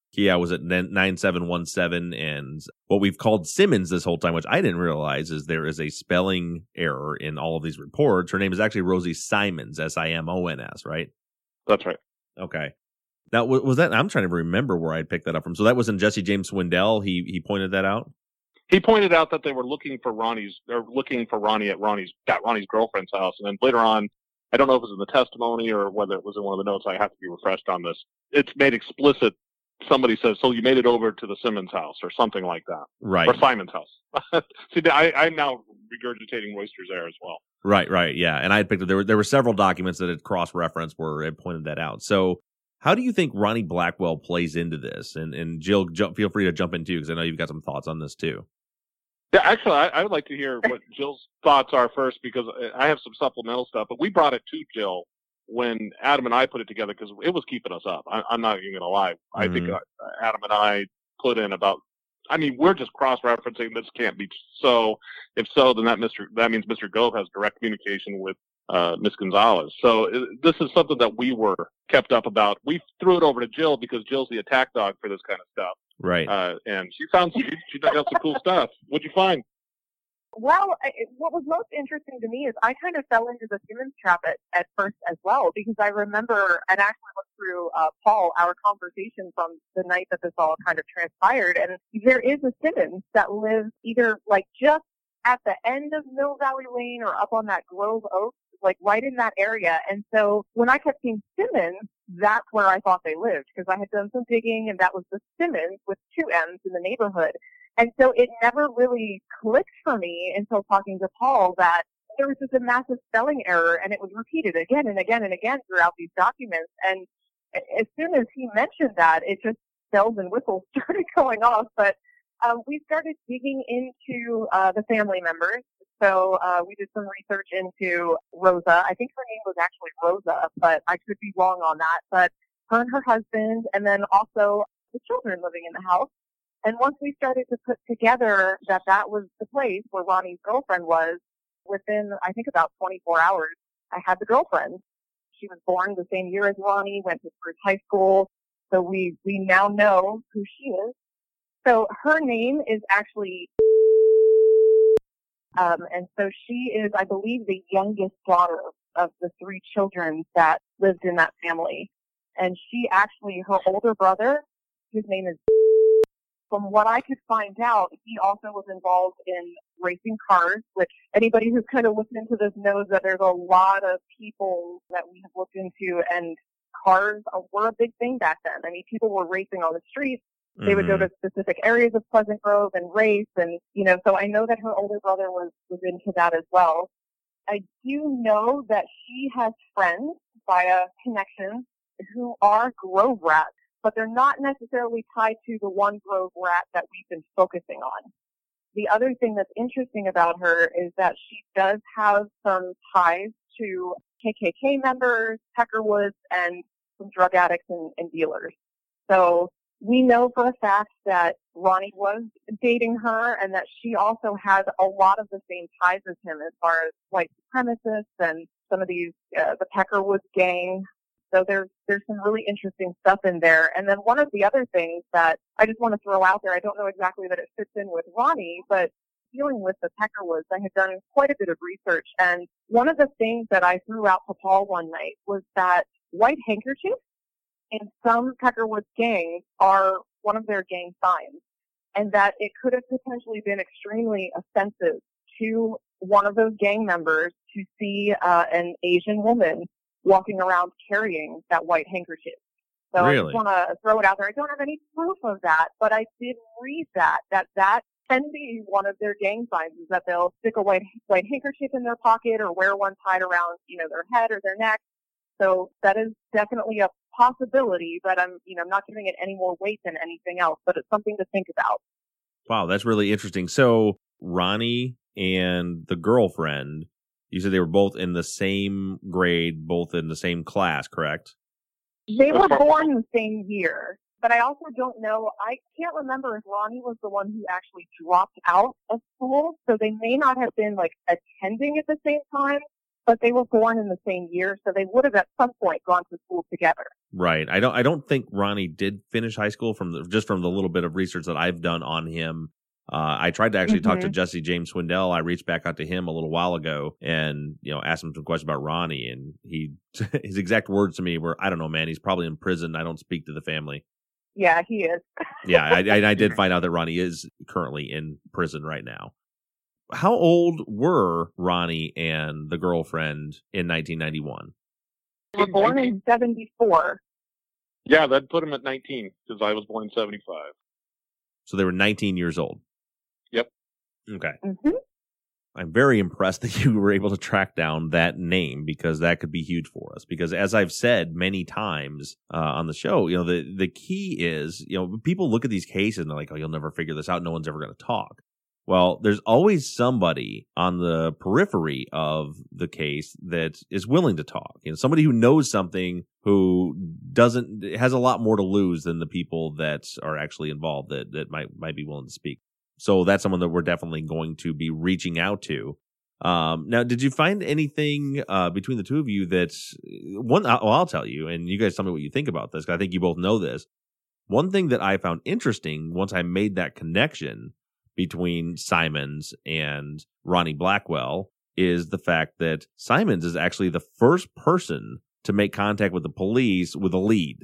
S1: Yeah, was it nine seven one seven? And what we've called Simmons this whole time, which I didn't realize, is there is a spelling error in all of these reports. Her name is actually Rosie Simons, S I M O N S, right?
S2: That's right.
S1: Okay. Now, was that, I'm trying to remember where I picked that up from. So that was in Jesse James Swindell. He he pointed that out?
S2: He pointed out that they were looking for Ronnie's, or looking for Ronnie at Ronnie's, at Ronnie's girlfriend's house. And then later on, I don't know if it was in the testimony or whether it was in one of the notes. I have to be refreshed on this. It's made explicit. Somebody says, so you made it over to the Simmons house or something like that.
S1: Right.
S2: Or Simon's house. See, I, I'm now regurgitating Royster's error as well.
S1: Right, right, yeah. And I had picked up, there were, there were several documents that had cross-referenced where it pointed that out. So how do you think Ronnie Blackwell plays into this? And, and Jill, jump, feel free to jump in too, because I know you've got some thoughts on this too.
S2: Yeah, actually, I, I would like to hear what Jill's thoughts are first, because I have some supplemental stuff, but we brought it to Jill when Adam and I put it together because it was keeping us up. I, I'm not even going to lie. I mm-hmm. think uh, Adam and I put in about, I mean, we're just cross-referencing. This can't be so. If so, then that Mister that means Mister Gove has direct communication with uh, Miss Gonzalez. So it, this is something that we were kept up about. We threw it over to Jill because Jill's the attack dog for this kind of stuff.
S1: Right.
S2: Uh, and she found some, she, she dug out some cool stuff. What'd you find?
S3: Well, I, what was most interesting to me is I kind of fell into the Simmons trap at, at first as well, because I remember and actually looked through uh, Paul, our conversation from the night that this all kind of transpired, and there is a Simmons that lives either like just at the end of Mill Valley Lane or up on that Grove Oaks, like right in that area. And so when I kept seeing Simmons, that's where I thought they lived, because I had done some digging, and that was the Simmons with two M's in the neighborhood. And so it never really clicked for me until talking to Paul that there was just a massive spelling error, and it was repeated again and again and again throughout these documents. And as soon as he mentioned that, it just bells and whistles started going off. But um, we started digging into uh, the family members. So uh, we did some research into Rosa. I think her name was actually Rosa, but I could be wrong on that. But her and her husband, and then also the children living in the house. And once we started to put together that that was the place where Ronnie's girlfriend was, within, I think, about twenty-four hours, I had the girlfriend. She was born the same year as Ronnie, went to Spruce High School. So we, we now know who she is. So her name is actually, um, and so she is, I believe, the youngest daughter of the three children that lived in that family. And she actually, her older brother, his name is, from what I could find out, he also was involved in racing cars, which anybody who's kind of looked into this knows that there's a lot of people that we have looked into, and cars were a big thing back then. I mean, people were racing on the streets. They mm-hmm. would go to specific areas of Pleasant Grove and race, and, you know, so I know that her older brother was, was into that as well. I do know that she has friends via connections who are Grove rats, but they're not necessarily tied to the one Grove rat that we've been focusing on. The other thing that's interesting about her is that she does have some ties to K K K members, Peckerwoods, and some drug addicts and, and dealers. So we know for a fact that Ronnie was dating her, and that she also has a lot of the same ties as him as far as white supremacists and some of these, uh, the Peckerwoods gang. So there's there's some really interesting stuff in there. And then one of the other things that I just want to throw out there, I don't know exactly that it fits in with Ronnie, but dealing with the Peckerwoods, I had done quite a bit of research. And one of the things that I threw out to Paul one night was that white handkerchiefs in some Peckerwoods gangs are one of their gang signs, and that it could have potentially been extremely offensive to one of those gang members to see uh, an Asian woman walking around carrying that white handkerchief. So really? I just want to throw it out there. I don't have any proof of that, but I did read that, that that can be one of their gang signs, is that they'll stick a white, white handkerchief in their pocket or wear one tied around, you know, their head or their neck. So that is definitely a possibility, but I'm, you know, I'm not giving it any more weight than anything else, but it's something to think about.
S1: Wow, that's really interesting. So Ronnie and the girlfriend, you said they were both in the same grade, both in the same class, correct?
S3: They were born the same year, but I also don't know. I can't remember if Ronnie was the one who actually dropped out of school, so they may not have been, like, attending at the same time, but they were born in the same year, so they would have at some point gone to school together.
S1: Right. I don't. I don't think Ronnie did finish high school from the, just from the little bit of research that I've done on him. Uh, I tried to actually mm-hmm. talk to Jesse James Swindell. I reached back out to him a little while ago and, you know, asked him some questions about Ronnie. And he, his exact words to me were, "I don't know, man. He's probably in prison. I don't speak to the family."
S3: Yeah, he is.
S1: yeah, I, I, I did find out that Ronnie is currently in prison right now. How old were Ronnie and the girlfriend in nineteen ninety-one?
S3: They were born in seventy-four.
S2: Yeah, that put him at nineteen because I was born in seventy-five.
S1: So they were nineteen years old.
S2: Yep.
S1: Okay.
S3: Mm-hmm.
S1: I'm very impressed that you were able to track down that name because that could be huge for us. Because as I've said many times uh, on the show, you know, the, the key is, you know, people look at these cases and they're like, oh, you'll never figure this out. No one's ever going to talk. Well, there's always somebody on the periphery of the case that is willing to talk. You know, somebody who knows something, who doesn't, has a lot more to lose than the people that are actually involved that, that might, might be willing to speak. So that's someone that we're definitely going to be reaching out to. Um, now, did you find anything uh, between the two of you that's one? Well, I'll tell you, and you guys tell me what you think about this, because I think you both know this. One thing that I found interesting once I made that connection between Simons and Ronnie Blackwell is the fact that Simons is actually the first person to make contact with the police with a lead.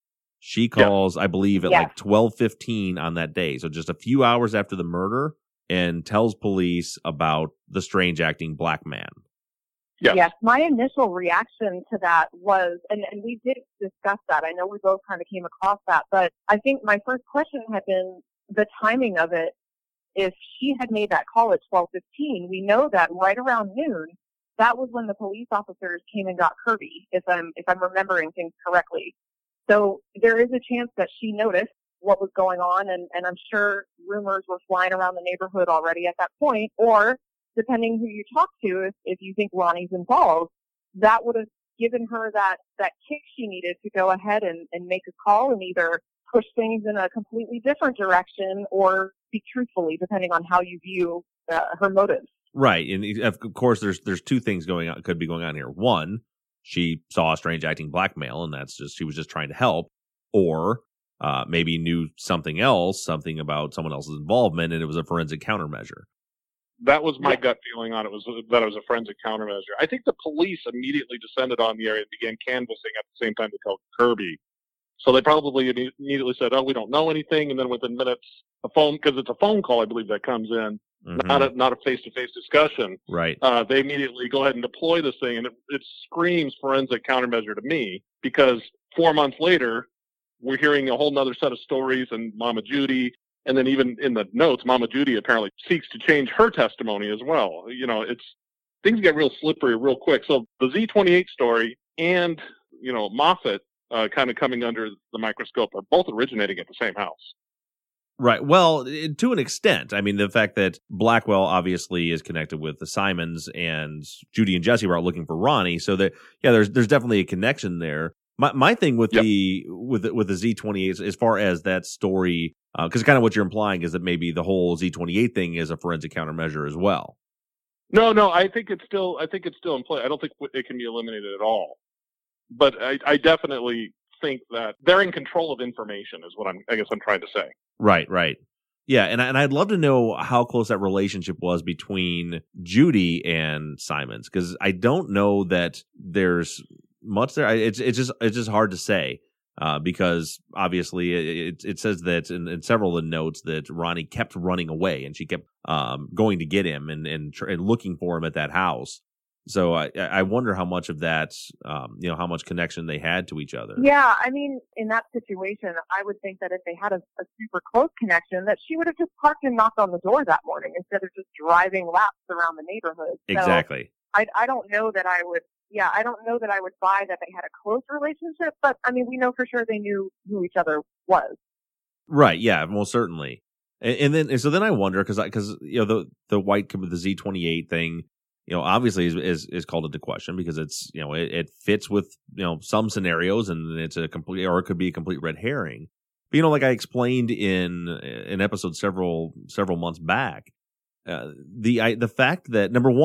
S1: She calls, yeah. I believe, at yeah. like twelve fifteen on that day. So just a few hours after the murder, and tells police about the strange acting black man.
S3: Yes. yes. My initial reaction to that was, and, and we did discuss that. I know we both kind of came across that, but I think my first question had been the timing of it. If she had made that call at twelve fifteen, we know that right around noon, that was when the police officers came and got Kirby, if I'm, if I'm remembering things correctly. So there is a chance that she noticed what was going on, and, and I'm sure rumors were flying around the neighborhood already at that point, or depending who you talk to, if, if you think Ronnie's involved, that would have given her that, that kick she needed to go ahead and, and make a call and either push things in a completely different direction or speak truthfully, depending on how you view uh, her motives.
S1: Right. And of course, there's there's two things going on, could be going on here. One, she saw a strange acting black male, and that's just, she was just trying to help, or uh, maybe knew something else, something about someone else's involvement, and it was a forensic countermeasure.
S2: That was my yeah. gut feeling on it, was that it was a forensic countermeasure. I think the police immediately descended on the area and began canvassing at the same time they called Kirby. So they probably immediately said, oh, we don't know anything. And then within minutes, a phone, because it's a phone call, I believe, that comes in, mm-hmm. not a not a face-to-face discussion.
S1: Right.
S2: Uh, they immediately go ahead and deploy this thing. And it, it screams forensic countermeasure to me, because four months later, we're hearing a whole nother set of stories, and Mama Judy, and then even in the notes, Mama Judy apparently seeks to change her testimony as well. You know, it's, things get real slippery real quick. So the Z twenty-eight story and, you know, Moffat, Uh, kind of coming under the microscope, are both originating at the same house.
S1: Right. Well, to an extent. I mean, the fact that Blackwell obviously is connected with the Simons, and Judy and Jesse were out looking for Ronnie, so that, yeah, there's there's definitely a connection there. My my thing with yep. the with the, with the Z twenty-eight, as far as that story, because uh, kind of what you're implying is that maybe the whole Z twenty-eight thing is a forensic countermeasure as well.
S2: No, no, I think it's still I think it's still in play. I don't think it can be eliminated at all. But I, I definitely think that they're in control of information, is what I'm, I guess I'm trying to say.
S1: Right, right. Yeah, and, and I'd love to know how close that relationship was between Judy and Simons, because I don't know that there's much there. It's it's just it's just hard to say, uh, because obviously it it says that in, in several of the notes that Ronnie kept running away, and she kept um, going to get him and and, tr- and looking for him at that house. So I, I wonder how much of that, um, you know, how much connection they had to each other.
S3: Yeah, I mean, in that situation, I would think that if they had a, a super close connection, that she would have just parked and knocked on the door that morning instead of just driving laps around the neighborhood. So
S1: exactly.
S3: I, I don't know that I would, yeah, I don't know that I would buy that they had a close relationship, but I mean, we know for sure they knew who each other was.
S1: Right, yeah, most certainly. And, and then, and so then I wonder, because, because you know, the, the white, the Z twenty-eight thing, you know, obviously is, is is called into question because it's, you know, it, it fits with, you know, some scenarios, and it's a complete, or it could be a complete red herring. But, you know, like I explained in an episode several several months back, uh, the I, the fact that, number one,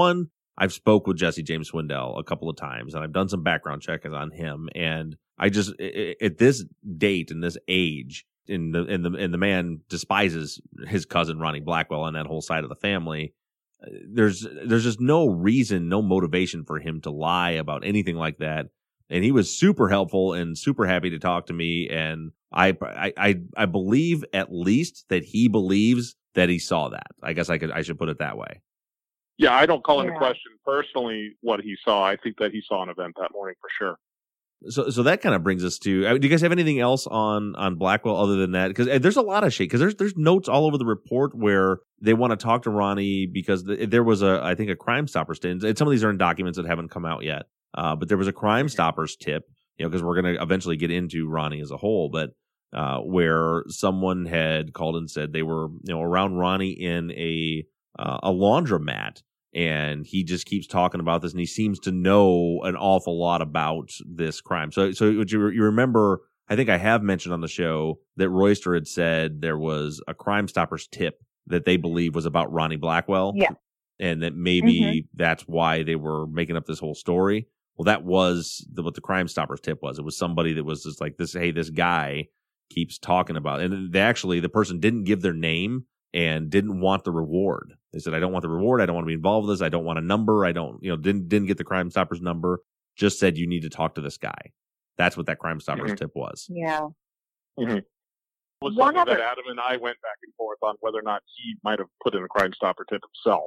S1: I've spoke with Jesse James Swindell a couple of times, and I've done some background checks on him. And I just, at this date and this age, and the and the and the man despises his cousin Ronnie Blackwell and that whole side of the family. There's there's just no reason, no motivation for him to lie about anything like that. And he was super helpful and super happy to talk to me. And I I I, I believe at least that he believes that he saw that. I guess I could I should put it that way.
S2: Yeah, I don't call into
S3: Yeah.
S2: question personally what he saw. I think that he saw an event that morning for sure.
S1: So, so that kind of brings us to. uh, Do you guys have anything else on on Blackwell other than that? Because there's a lot of shit. Because there's there's notes all over the report where they want to talk to Ronnie because th- there was a I think a Crime Stoppers tip. And some of these are in documents that haven't come out yet. Uh, but there was a Crime Stoppers tip. You know, because we're going to eventually get into Ronnie as a whole, but uh, where someone had called and said they were you know around Ronnie in a uh, a laundromat. And he just keeps talking about this, and he seems to know an awful lot about this crime. So, so would you you remember? I think I have mentioned on the show that Royster had said there was a Crime Stoppers tip that they believe was about Ronnie Blackwell,
S3: Yeah.
S1: and that maybe
S3: Mhm.
S1: that's why they were making up this whole story. Well, that was the, what the Crime Stoppers tip was. It was somebody that was just like this. Hey, this guy keeps talking about, and they actually the person didn't give their name and didn't want the reward. They said, I don't want the reward. I don't want to be involved with this. I don't want a number. I don't, you know, didn't, didn't get the Crime Stoppers number. Just said, you need to talk to this guy. That's what that Crime Stoppers
S2: Mhm.
S1: tip was.
S3: Yeah.
S2: Mm-hmm. It was
S3: One
S2: something
S3: other-
S2: that Adam and I went back and forth on whether or not he might have put in a Crime Stopper tip himself.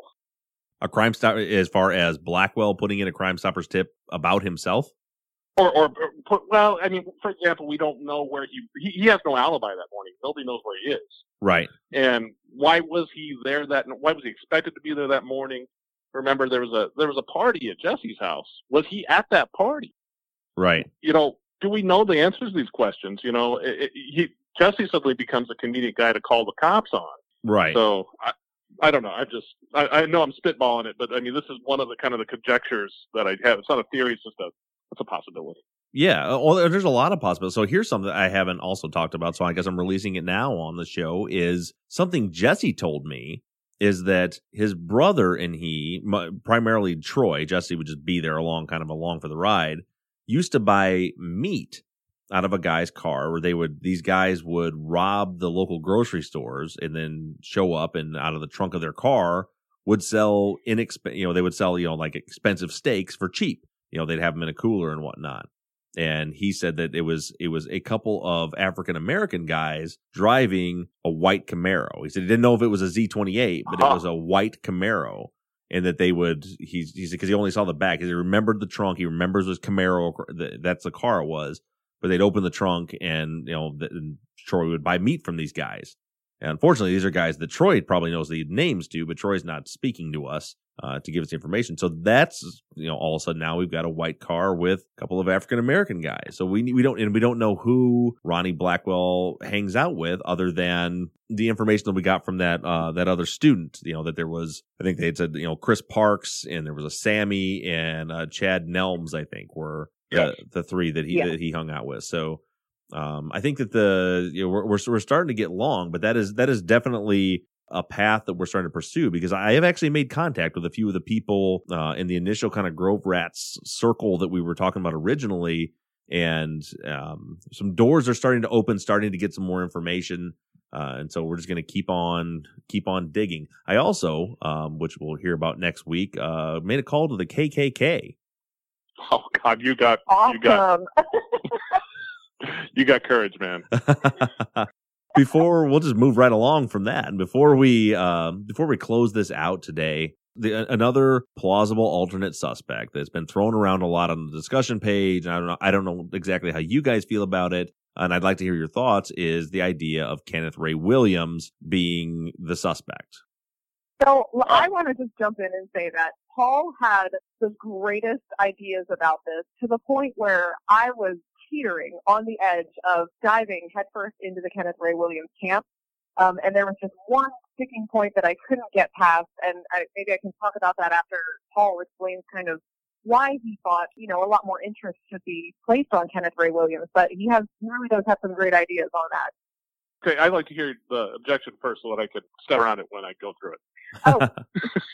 S1: A Crime Stopper, as far as Blackwell putting in a Crime Stoppers tip about himself.
S2: Or, or, or put, well, I mean, for example, we don't know where he, he, he has no alibi that morning. Nobody knows where he is.
S1: Right.
S2: And why was he there that, why was he expected to be there that morning? Remember, there was a, there was a party at Jesse's house. Was he at that party?
S1: Right.
S2: You know, do we know the answers to these questions? You know, it, it, he, Jesse suddenly becomes a convenient guy to call the cops on.
S1: Right.
S2: So I, I don't know. I just, I, I know I'm spitballing it, but I mean, this is one of the kind of the conjectures that I have. It's not a theory. It's just a, it's a possibility.
S1: Yeah, well, there's a lot of possibilities. So here's something I haven't also talked about, so I guess I'm releasing it now on the show, is something Jesse told me is that his brother and he, primarily Troy, Jesse would just be there along, kind of along for the ride, used to buy meat out of a guy's car where they would, these guys would rob the local grocery stores and then show up and out of the trunk of their car would sell inexp, you know, they would sell, you know, like expensive steaks for cheap. You know, they'd have them in a cooler and whatnot. And he said that it was it was a couple of African American guys driving a white Camaro. He said he didn't know if it was a Z twenty-eight, but
S2: Uh-huh.
S1: it was a white Camaro, and that they would. He's he said because he only saw the back. He remembered the trunk. He remembers his Camaro. That's the car it was. But they'd open the trunk, and you know, the, and Troy would buy meat from these guys. And unfortunately, these are guys that Troy probably knows the names to, but Troy's not speaking to us uh, to give us the information. So that's, you know, all of a sudden now we've got a white car with a couple of African American guys. So we we don't and we don't know who Ronnie Blackwell hangs out with, other than the information that we got from that uh, that other student. You know, that there was, I think they had said, you know, Chris Parks, and there was a Sammy and uh, Chad Nelms, I think, were the,
S2: Yes.
S1: the three that he
S3: Yeah.
S1: that he hung out with. So. Um, I think that the you know we're, we're we're starting to get long, but that is that is definitely a path that we're starting to pursue, because I have actually made contact with a few of the people uh, in the initial kind of Grove Rats circle that we were talking about originally, and um, some doors are starting to open, starting to get some more information, uh, and so we're just going to keep on keep on digging. I also, um, which we'll hear about next week, uh, made a call to the K K K.
S2: Oh God, you got,
S3: Awesome.
S2: you got, you got courage, man.
S1: Before we'll just move right along from that, and before we um, before we close this out today, the, another plausible alternate suspect that's been thrown around a lot on the discussion page. And I don't know, I don't know exactly how you guys feel about it, and I'd like to hear your thoughts. Is the idea of Kenneth Ray Williams being the suspect?
S3: So l- I want to just jump in and say that Paul had the greatest ideas about this, to the point where I was teetering on the edge of diving headfirst into the Kenneth Ray Williams camp. Um, and there was just one sticking point that I couldn't get past, and I, maybe I can talk about that after Paul explains kind of why he thought, you know, a lot more interest should be placed on Kenneth Ray Williams. But he has he really does have some great ideas on that.
S2: Okay, I'd like to hear the objection first so that I could step around it when I go through it.
S3: Oh,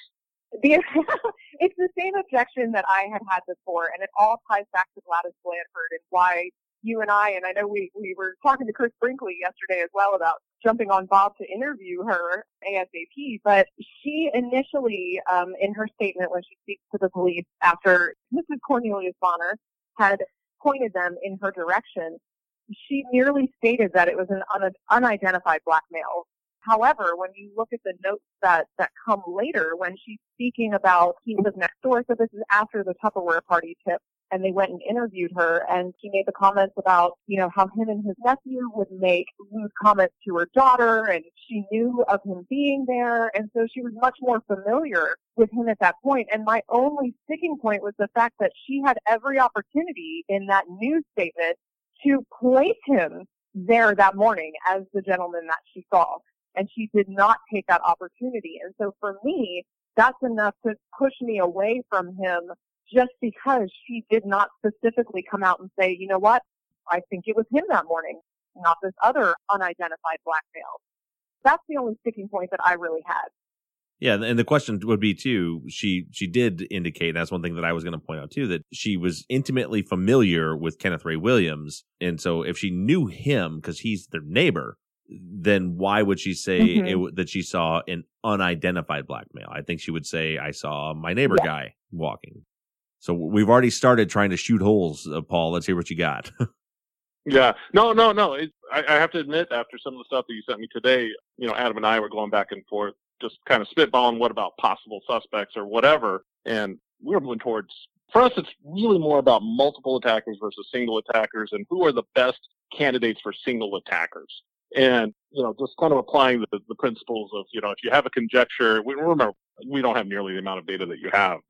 S3: The, it's the same objection that I had had before, and it all ties back to Gladys Blanford and why you and I, and I know we, we were talking to Chris Brinkley yesterday as well about jumping on Bob to interview her ASAP, but she initially, um, in her statement when she speaks to the police after Missus Cornelius Bonner had pointed them in her direction, she merely stated that it was an un- unidentified black male. However, when you look at the notes that, that come later, when she's speaking about he was next door, so this is after the Tupperware party tip, and they went and interviewed her, and she made the comments about, you know, how him and his nephew would make lewd comments to her daughter, and she knew of him being there, and so she was much more familiar with him at that point. And my only sticking point was the fact that she had every opportunity in that news statement to place him there that morning as the gentleman that she saw. And she did not take that opportunity. And so for me, that's enough to push me away from him just because she did not specifically come out and say, you know what, I think it was him that morning, not this other unidentified black male. That's the only sticking point that I really had.
S1: Yeah, and the question would be, too, she she did indicate, and that's one thing that I was going to point out, too, that she was intimately familiar with Kenneth Ray Williams. And so if she knew him because he's their neighbor, then why would she say mm-hmm. it, that she saw an unidentified black male? I think she would say, I saw my neighbor yeah. guy walking. So we've already started trying to shoot holes, uh, Paul. Let's hear what you got.
S2: yeah. No, no, no. It, I, I have to admit, after some of the stuff that you sent me today, you know, Adam and I were going back and forth, just kind of spitballing what about possible suspects or whatever. And we were moving towards, for us, it's really more about multiple attackers versus single attackers and who are the best candidates for single attackers. And, you know, just kind of applying the, the principles of, you know, if you have a conjecture, we remember, we don't have nearly the amount of data that you have.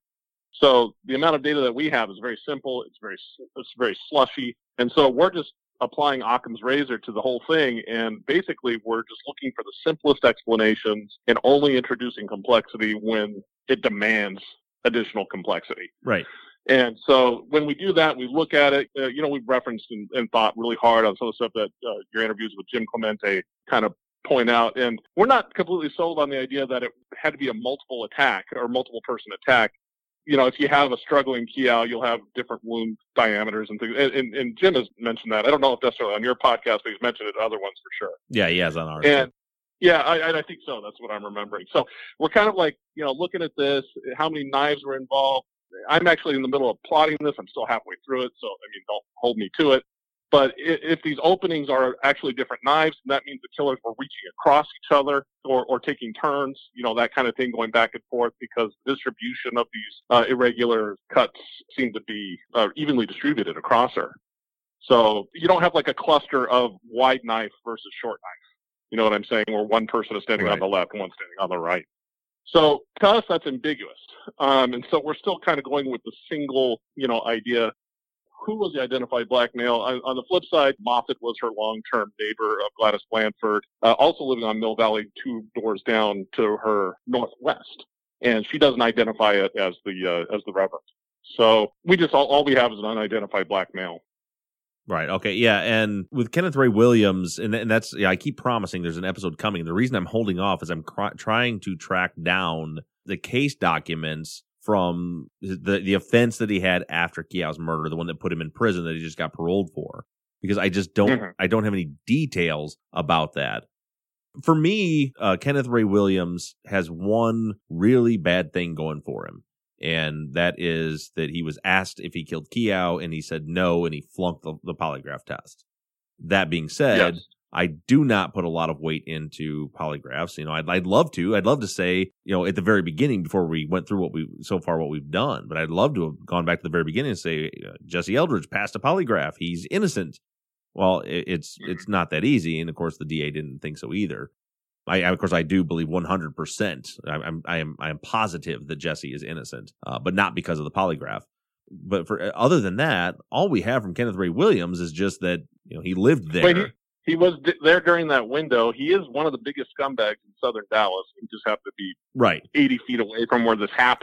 S2: So the amount of data that we have is very simple. It's very, it's very slushy. And so we're just applying Occam's razor to the whole thing. And basically we're just looking for the simplest explanations and only introducing complexity when it demands additional complexity.
S1: Right.
S2: And so when we do that, we look at it, uh, you know, we've referenced and, and thought really hard on some of the stuff that uh, your interviews with Jim Clemente kind of point out. And we're not completely sold on the idea that it had to be a multiple attack or multiple person attack. You know, if you have a struggling Kiao, you'll have different wound diameters and things. And, and, and Jim has mentioned that. I don't know if necessarily on your podcast, but he's mentioned it other ones for sure.
S1: Yeah, he has on ours.
S2: And yeah, I, I think so. That's what I'm remembering. So we're kind of like, you know, looking at this, how many knives were involved. I'm actually in the middle of plotting this. I'm still halfway through it, so, I mean, don't hold me to it. But if, if these openings are actually different knives, that means the killers were reaching across each other or, or taking turns, you know, that kind of thing, going back and forth, because the distribution of these uh, irregular cuts seem to be uh, evenly distributed across her. So you don't have like a cluster of wide knife versus short knife. You know what I'm saying? Where one person is standing right on the left and one standing on the right. So to us, that's ambiguous. Um, and so we're still kind of going with the single, you know, idea. Who was the identified black male? On, on the flip side, Moffat was her long-term neighbor of Gladys Blanford, uh, also living on Mill Valley, two doors down to her northwest. And she doesn't identify it as the uh, as the Reverend. So we just all, all we have is an unidentified black male.
S1: Right. Okay. Yeah. And with Kenneth Ray Williams, and, and that's, yeah, I keep promising there's an episode coming. The reason I'm holding off is I'm cr- trying to track down the case documents from the, the offense that he had after Kiao's murder, the one that put him in prison that he just got paroled for, because I just don't, mm-hmm. I don't have any details about that. For me, uh, Kenneth Ray Williams has one really bad thing going for him. And that is that he was asked if he killed Kiao, and he said no, and he flunked the, the polygraph test. That being said, yes. I do not put a lot of weight into polygraphs. You know, I'd, I'd love to. I'd love to say, you know, at the very beginning, before we went through what we so far what we've done, but I'd love to have gone back to the very beginning and say uh, Jesse Eldridge passed a polygraph. He's innocent. Well, it, it's it's not that easy, and of course, the D A didn't think so either. I, of course, I do believe one hundred percent. I'm, I am, I am positive that Jesse is innocent, uh, but not because of the polygraph. But for other than that, all we have from Kenneth Ray Williams is just that, you know, he lived there.
S2: Wait, he, he was d- there during that window. He is one of the biggest scumbags in southern Dallas. He just happened to be
S1: right
S2: eighty feet away from where this happened.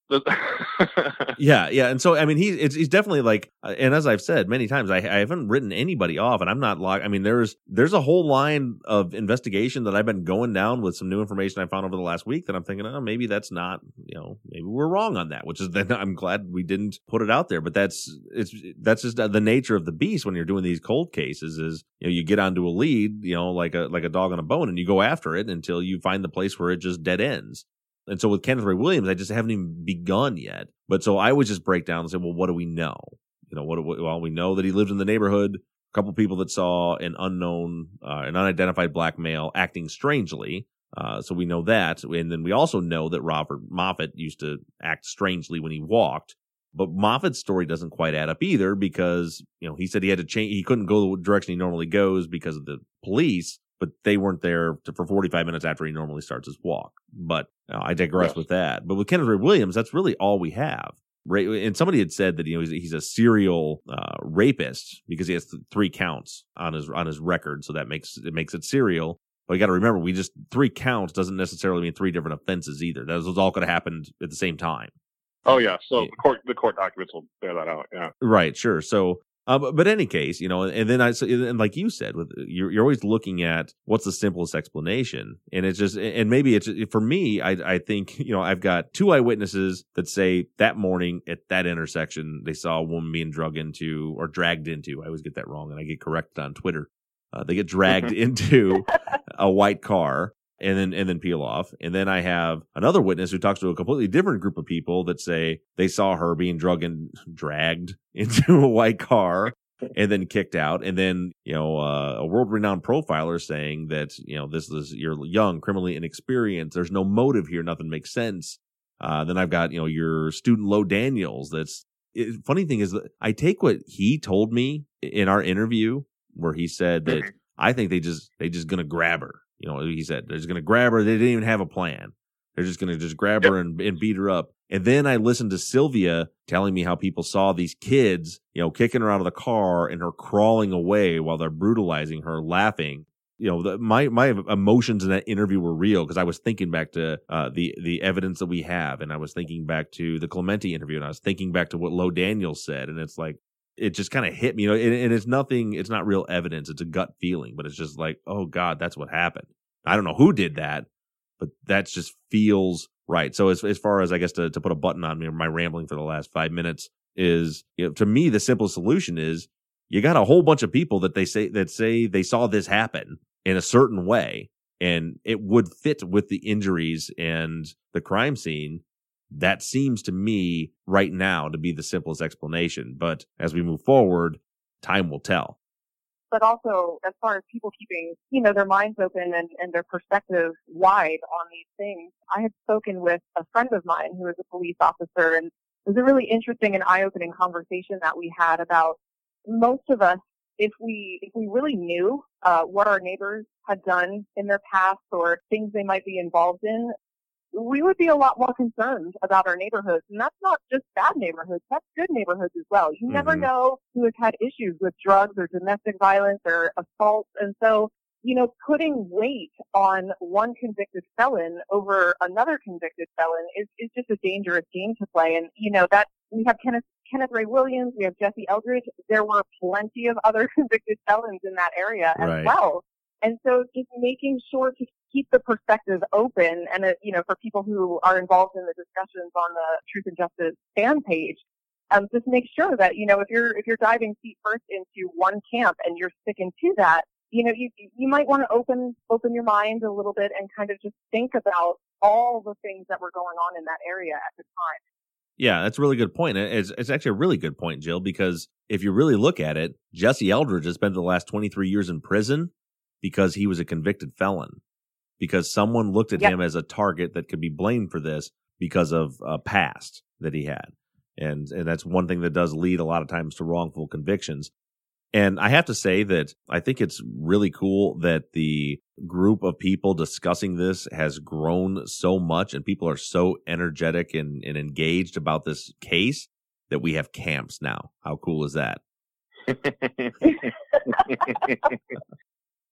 S1: yeah, yeah, and so I mean, he's it's, he's definitely like, uh, and as I've said many times, I, I haven't written anybody off, and I'm not log. I mean, there's there's a whole line of investigation that I've been going down with some new information I found over the last week that I'm thinking, oh, maybe that's not, you know, maybe we're wrong on that. Which is then I'm glad we didn't put it out there, but that's it's that's just the nature of the beast when you're doing these cold cases. Is you know you get onto a lead, you know, like a like a dog on a bone, and you go after it until you find the place where it just dead ends. And so with Kenneth Ray Williams, I just haven't even begun yet. But so I would just break down and say, well, what do we know? You know, what do we, well, we know that he lived in the neighborhood. A couple people that saw an unknown, uh, an unidentified black male acting strangely. Uh, so we know that. And then we also know that Robert Moffat used to act strangely when he walked. But Moffat's story doesn't quite add up either because, you know, he said he had to change. He couldn't go the direction he normally goes because of the police. But they weren't there to, for forty-five minutes after he normally starts his walk. But you know, I digress yes. with that. But with Kenneth Ray Williams, that's really all we have. And somebody had said that you know he's, he's a serial uh, rapist because he has th- three counts on his on his record, so that makes it makes it serial. But you got to remember, we just three counts doesn't necessarily mean three different offenses either. Those, those all could have happened at the same time.
S2: Oh yeah, so
S1: yeah.
S2: the court the court documents will bear that out. Yeah,
S1: right, sure. So. Uh, but, but in any case, you know, and then I, so, and like you said, with you're, you're always looking at what's the simplest explanation. And it's just, and maybe it's, for me, I, I think, you know, I've got two eyewitnesses that say that morning at that intersection, they saw a woman being drugged into or dragged into. I always get that wrong and I get corrected on Twitter. Uh, they get dragged into a white car. And then and then peel off. And then I have another witness who talks to a completely different group of people that say they saw her being drugged and dragged into a white car and then kicked out. And then, you know, uh, a world-renowned profiler saying that, you know, this is, you're young, criminally inexperienced. There's no motive here. Nothing makes sense. Uh, then I've got, you know, your student Lo Daniels. That's it, funny thing is that I take what he told me in our interview where he said that I think they just, they just going to grab her. You know, he said they're just going to grab her. They didn't even have a plan. They're just going to just grab her and, and beat her up. And then I listened to Sylvia telling me how people saw these kids, you know, kicking her out of the car and her crawling away while they're brutalizing her, laughing. You know, the, my my emotions in that interview were real because I was thinking back to uh, the the evidence that we have, and I was thinking back to the Clemente interview, and I was thinking back to what Lo Daniels said, and it's like it just kind of hit me, you know, and, and it's nothing, it's not real evidence, it's a gut feeling, but it's just like, oh God, that's what happened. I don't know who did that, but that just feels right. So as as far as I guess to, to put a button on me, my rambling for the last five minutes is, you know, to me, the simple solution is you got a whole bunch of people that they say that say they saw this happen in a certain way, and it would fit with the injuries and the crime scene. That seems to me right now to be the simplest explanation. But as we move forward, time will tell.
S3: But also, as far as people keeping, you know, their minds open and, and their perspective wide on these things, I had spoken with a friend of mine who is a police officer, and it was a really interesting and eye-opening conversation that we had about most of us, if we if we really knew uh, what our neighbors had done in their past or things they might be involved in, we would be a lot more concerned about our neighborhoods. And that's not just bad neighborhoods, that's good neighborhoods as well. You mm-hmm. never know who has had issues with drugs or domestic violence or assault. And so, you know, putting weight on one convicted felon over another convicted felon is, is just a dangerous game to play. And, you know, that we have Kenneth, Kenneth Ray Williams, we have Jesse Eldridge. There were plenty of other convicted felons in that area as
S1: right.
S3: well. And so just making sure to keep the perspective open and, uh, you know, for people who are involved in the discussions on the Truth and Justice fan page, um, just make sure that, you know, if you're, if you're diving feet first into one camp and you're sticking to that, you know, you, you might want to open, open your mind a little bit and kind of just think about all the things that were going on in that area at the time.
S1: Yeah, that's a really good point. It's, it's actually a really good point, Jill, because if you really look at it, Jesse Eldridge has spent the last twenty-three years in prison because he was a convicted felon, because someone looked at yep. him as a target that could be blamed for this because of a past that he had. And, and that's one thing that does lead a lot of times to wrongful convictions. And I have to say that I think it's really cool that the group of people discussing this has grown so much and people are so energetic and, and engaged about this case that we have camps now. How cool is that?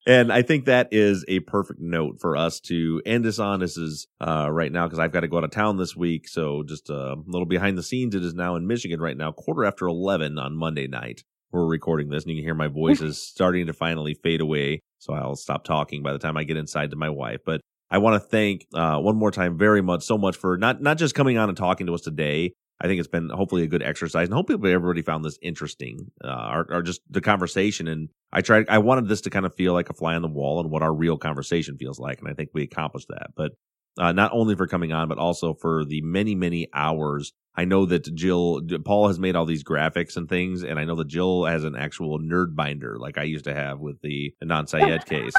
S1: And I think that is a perfect note for us to end this on. This is uh, right now because I've got to go out of town this week. So just a little behind the scenes. It is now in Michigan right now, quarter after eleven on Monday night. We're recording this and you can hear my voice is starting to finally fade away. So I'll stop talking by the time I get inside to my wife. But I want to thank uh, one more time very much, so much for not, not just coming on and talking to us today. I think it's been hopefully a good exercise, and hopefully everybody found this interesting, uh, or, or just the conversation. And I tried, I wanted this to kind of feel like a fly on the wall and what our real conversation feels like. And I think we accomplished that. But uh, not only for coming on, but also for the many, many hours. I know that Jill, Paul has made all these graphics and things, and I know that Jill has an actual nerd binder like I used to have with the Adnan Syed case.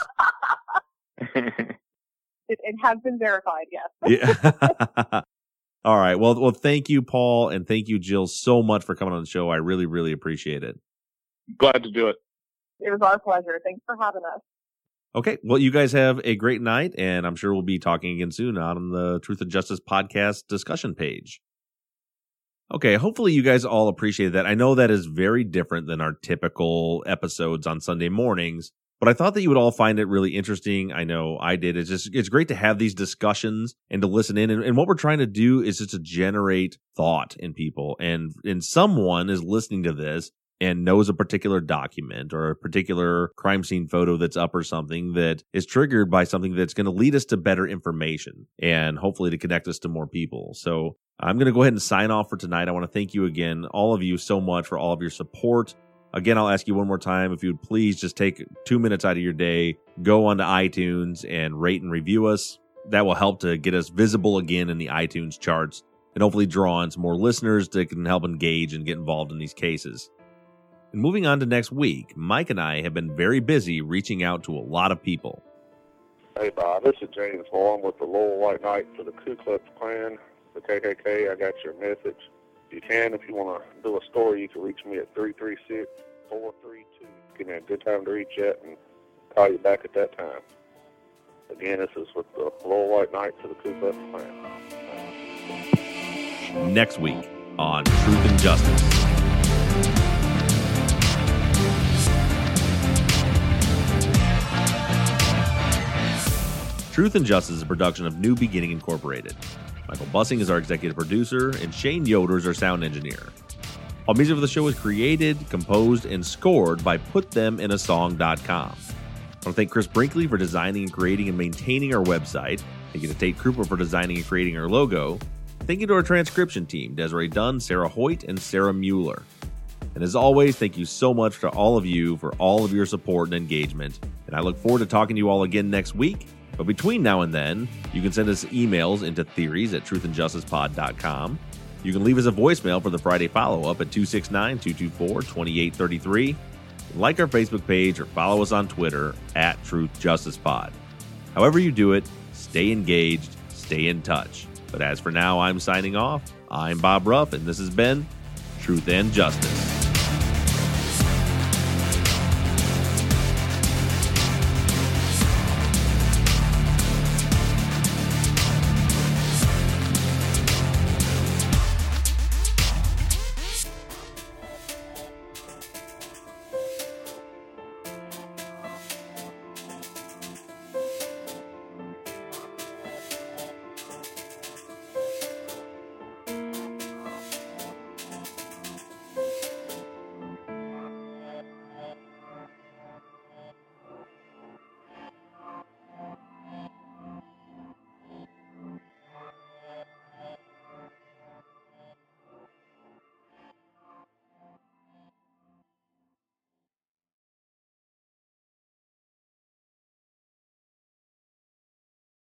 S3: It, it has been verified, yes.
S1: Yeah. All right. Well, well, thank you, Paul, and thank you, Jill, so much for coming on the show. I really, really appreciate it.
S2: Glad to do it.
S3: It was our pleasure. Thanks for having us.
S1: Okay. Well, you guys have a great night, and I'm sure we'll be talking again soon on the Truth and Justice podcast discussion page. Okay. Hopefully you guys all appreciate that. I know that is very different than our typical episodes on Sunday mornings, but I thought that you would all find it really interesting. I know I did. It's just, it's great to have these discussions and to listen in. And, and what we're trying to do is just to generate thought in people. And, and someone is listening to this and knows a particular document or a particular crime scene photo that's up or something that is triggered by something that's going to lead us to better information and hopefully to connect us to more people. So I'm going to go ahead and sign off for tonight. I want to thank you again, all of you, so much for all of your support. Again, I'll ask you one more time, if you would please just take two minutes out of your day, go onto iTunes and rate and review us. That will help to get us visible again in the iTunes charts and hopefully draw on some more listeners that can help engage and get involved in these cases. And moving on to next week, Mike and I have been very busy reaching out to a lot of people.
S4: Hey, Bob, this is James Moore. I'm with the Lowell White Knights for the Ku Klux Klan, the K K K. I got your message. If you can, if you want to do a story, you can reach me at three three six, four three two. Give me a good time to reach out and call you back at that time. Again, this is with the Lowell White Knights of the Ku Klux Klan.
S1: Next week on Truth and Justice. Truth and Justice is a production of New Beginning Incorporated. Michael Bussing is our executive producer, and Shane Yoder is our sound engineer. All music for the show is created, composed, and scored by put them in a song dot com. I want to thank Chris Brinkley for designing and creating and maintaining our website. Thank you to Tate Krupa for designing and creating our logo. Thank you to our transcription team, Desiree Dunn, Sarah Hoyt, and Sarah Mueller. And as always, thank you so much to all of you for all of your support and engagement. And I look forward to talking to you all again next week. But between now and then, you can send us emails into theories at truth and justice pod dot com. You can leave us a voicemail for the Friday follow-up at two six nine, two two four, two eight three three. Like our Facebook page or follow us on Twitter at Truth Justice Pod. However you do it, stay engaged, stay in touch. But as for now, I'm signing off. I'm Bob Ruff, and this has been Truth and Justice.